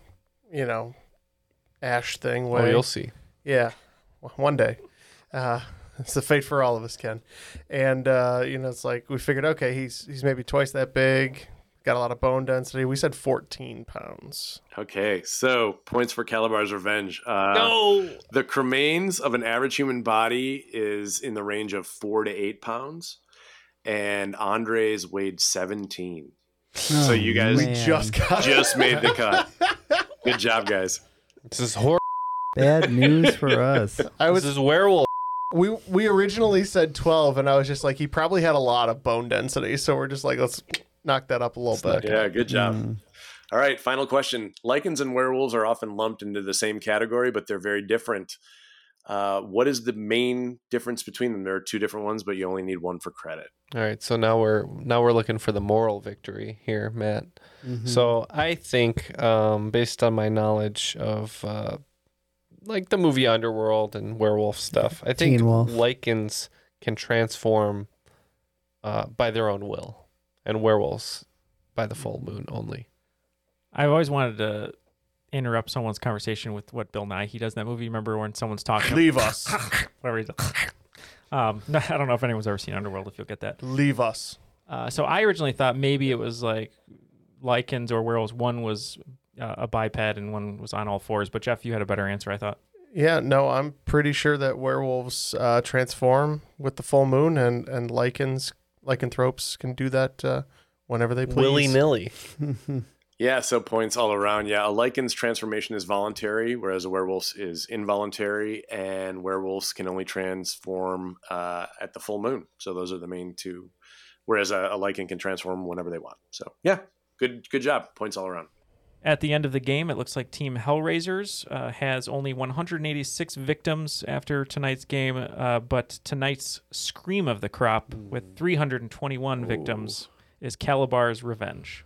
[SPEAKER 6] ash thing weigh?
[SPEAKER 4] Oh, you'll see.
[SPEAKER 6] Yeah, one day. It's the fate for all of us, Ken. And it's like we figured, okay, he's maybe twice that big. Got a lot of bone density. We said 14 pounds.
[SPEAKER 14] Okay, so points for Calabar's Revenge.
[SPEAKER 4] No!
[SPEAKER 14] The cremains of an average human body is in the range of 4 to 8 pounds, and Andre's weighed 17. So you guys just made the cut. Good job, guys.
[SPEAKER 4] This is horrible.
[SPEAKER 9] Bad news for us.
[SPEAKER 4] This is werewolf.
[SPEAKER 6] We originally said 12, and I was just like, he probably had a lot of bone density, so we're just like, let's knock that up a little bit.
[SPEAKER 14] Yeah, good job. All right, final question. Lycans and werewolves are often lumped into the same category, but they're very different. What is the main difference between them? There are 2 different ones, but you only need one for credit.
[SPEAKER 4] All right, so now we're looking for the moral victory here, Matt. Mm-hmm. So I think, based on my knowledge of like the movie Underworld and werewolf stuff. I think
[SPEAKER 9] Teen Wolf.
[SPEAKER 4] lichens can transform by their own will, and werewolves by the full moon only.
[SPEAKER 5] I've always wanted to interrupt someone's conversation with what Bill Nighy does in that movie. Remember when someone's talking?
[SPEAKER 6] Leave us.
[SPEAKER 5] Whatever he does. No, I don't know if anyone's ever seen Underworld, if you'll get that.
[SPEAKER 6] Leave us.
[SPEAKER 5] So I originally thought maybe it was like lichens or werewolves. One was a biped and one was on all fours. But Jeff, you had a better answer, I thought.
[SPEAKER 6] Yeah, no, I'm pretty sure that werewolves transform with the full moon, and lycanthropes can do that whenever they please.
[SPEAKER 4] Willy-nilly.
[SPEAKER 14] Yeah, so points all around. Yeah, a lichen's transformation is voluntary, whereas a werewolf's is involuntary, and werewolves can only transform at the full moon. So those are the main two, whereas a lichen can transform whenever they want. So yeah, good job. Points all around.
[SPEAKER 5] At the end of the game, it looks like Team Hellraisers has only 186 victims after tonight's game, but tonight's Scream of the Crop with 321 victims is Calabar's Revenge.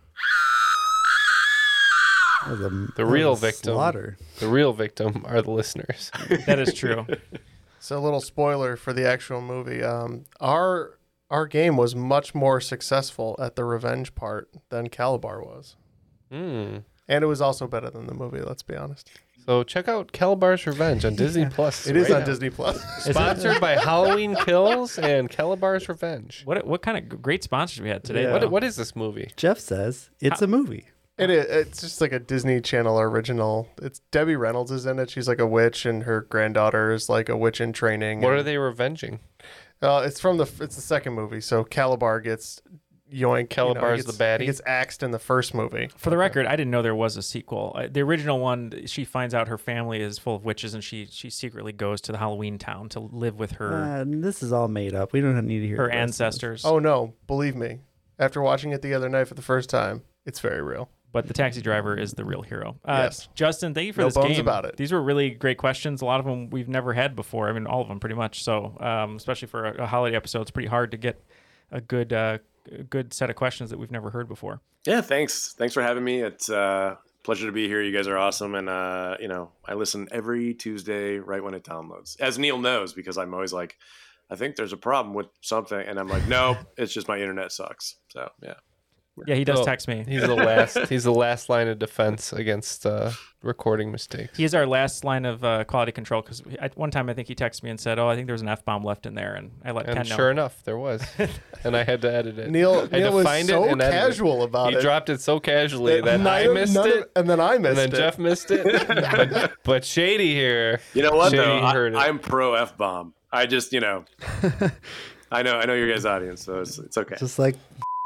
[SPEAKER 4] The real victim.
[SPEAKER 9] Slaughter.
[SPEAKER 4] The real victim are the listeners.
[SPEAKER 5] That is true.
[SPEAKER 6] So a little spoiler for the actual movie. Our game was much more successful at the revenge part than Calabar was. And it was also better than the movie, let's be honest.
[SPEAKER 4] So check out Calabar's Revenge on Disney Plus.
[SPEAKER 6] It is on
[SPEAKER 4] now.
[SPEAKER 6] Disney Plus.
[SPEAKER 4] Sponsored by Halloween Kills and Calabar's Revenge.
[SPEAKER 5] What kind of great sponsors we had today?
[SPEAKER 4] Yeah. What is this movie?
[SPEAKER 9] Jeff says it's a movie.
[SPEAKER 6] It is. It's just like a Disney Channel original. It's Debbie Reynolds is in it. She's like a witch, and her granddaughter is like a witch in training.
[SPEAKER 4] What are they revenging?
[SPEAKER 6] It's the second movie. So Calabar gets yoinked.
[SPEAKER 4] Calabar's the baddie.
[SPEAKER 6] He gets axed in the first movie.
[SPEAKER 5] For the record, I didn't know there was a sequel. The original one, she finds out her family is full of witches, and she secretly goes to the Halloween town to live with her.
[SPEAKER 9] This is all made up. We don't need to hear
[SPEAKER 5] her
[SPEAKER 9] the rest of
[SPEAKER 5] ancestors.
[SPEAKER 6] Oh no, believe me. After watching it the other night for the first time, it's very real.
[SPEAKER 5] But the taxi driver is the real hero.
[SPEAKER 6] Yes.
[SPEAKER 5] Justin, thank you for
[SPEAKER 6] No
[SPEAKER 5] this
[SPEAKER 6] bones
[SPEAKER 5] game.
[SPEAKER 6] about it.
[SPEAKER 5] These were really great questions. A lot of them we've never had before. I mean, all of them pretty much. So, especially for a holiday episode, it's pretty hard to get a good set of questions that we've never heard before.
[SPEAKER 14] Yeah, thanks for having me. It's a pleasure to be here. You guys are awesome, and I listen every Tuesday right when it downloads, as Neil knows, because I'm always like, I think there's a problem with something, and I'm like, no, it's just my internet sucks. So
[SPEAKER 5] yeah, he does text me.
[SPEAKER 4] He's the last line of defense against recording mistakes.
[SPEAKER 5] He is our last line of quality control, because at one time I think he texted me and said, "Oh, I think there was an F-bomb left in there," and I let Ken know.
[SPEAKER 4] And sure enough, there was, and I had to edit it.
[SPEAKER 6] Neil was
[SPEAKER 4] find
[SPEAKER 6] so
[SPEAKER 4] it and edit
[SPEAKER 6] casual
[SPEAKER 4] it.
[SPEAKER 6] about
[SPEAKER 4] he
[SPEAKER 6] it.
[SPEAKER 4] He dropped it so casually that I missed it,
[SPEAKER 6] and then I missed it,
[SPEAKER 4] and then Jeff missed it. but Shady here,
[SPEAKER 14] you know what?
[SPEAKER 4] Shady
[SPEAKER 14] Though
[SPEAKER 4] heard it.
[SPEAKER 14] I'm pro F-bomb. I just I know your guys' audience, so it's okay.
[SPEAKER 9] Just like.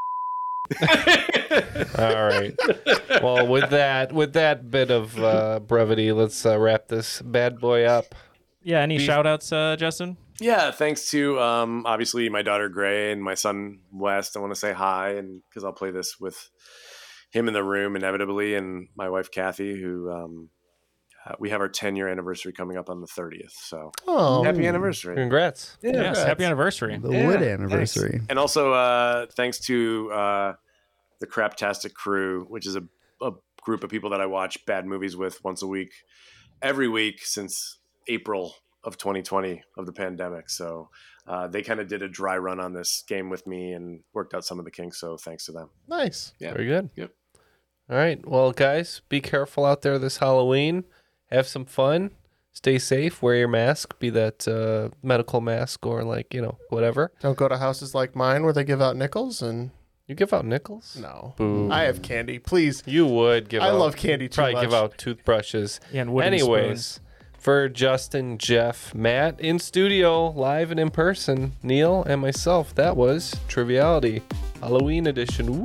[SPEAKER 4] All right. Well, with that bit of brevity, let's wrap this bad boy up.
[SPEAKER 5] Yeah. Any shout outs, Justin?
[SPEAKER 14] Yeah. Thanks to obviously my daughter Gray and my son West. I want to say hi, and because I'll play this with him in the room inevitably, and my wife Kathy, who we have our 10-year anniversary coming up on the 30th. So happy anniversary!
[SPEAKER 4] Congrats!
[SPEAKER 5] Yeah, yes, happy anniversary!
[SPEAKER 9] The wood anniversary.
[SPEAKER 14] Thanks. And also thanks to the Craptastic crew, which is a group of people that I watch bad movies with once a week, every week since April of 2020 of the pandemic. So they kind of did a dry run on this game with me and worked out some of the kinks. So thanks to them.
[SPEAKER 6] Nice.
[SPEAKER 14] Yeah.
[SPEAKER 4] Very good.
[SPEAKER 14] Yep.
[SPEAKER 4] All right. Well, guys, be careful out there this Halloween. Have some fun. Stay safe. Wear your mask, be that medical mask or whatever.
[SPEAKER 6] Don't go to houses like mine where they give out nickels and.
[SPEAKER 4] You give out nickels?
[SPEAKER 6] No.
[SPEAKER 4] Boo.
[SPEAKER 6] I have candy. Please.
[SPEAKER 4] You would give out.
[SPEAKER 6] I love candy too
[SPEAKER 4] probably
[SPEAKER 6] much.
[SPEAKER 4] Give out toothbrushes.
[SPEAKER 5] Yeah, and wooden
[SPEAKER 4] Anyways,
[SPEAKER 5] spoons.
[SPEAKER 4] For Justin, Jeff, Matt in studio, live and in person, Neil, and myself, that was Triviality Halloween edition.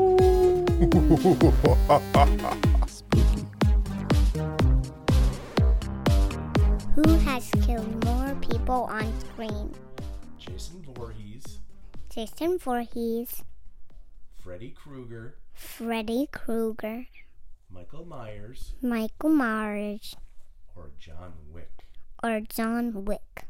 [SPEAKER 9] Spooky.
[SPEAKER 11] Who has killed more people on screen?
[SPEAKER 18] Jason Voorhees.
[SPEAKER 11] Jason Voorhees.
[SPEAKER 18] Freddy Krueger.
[SPEAKER 11] Freddy Krueger.
[SPEAKER 18] Michael Myers.
[SPEAKER 11] Michael Myers.
[SPEAKER 18] Or John Wick.
[SPEAKER 11] Or John Wick.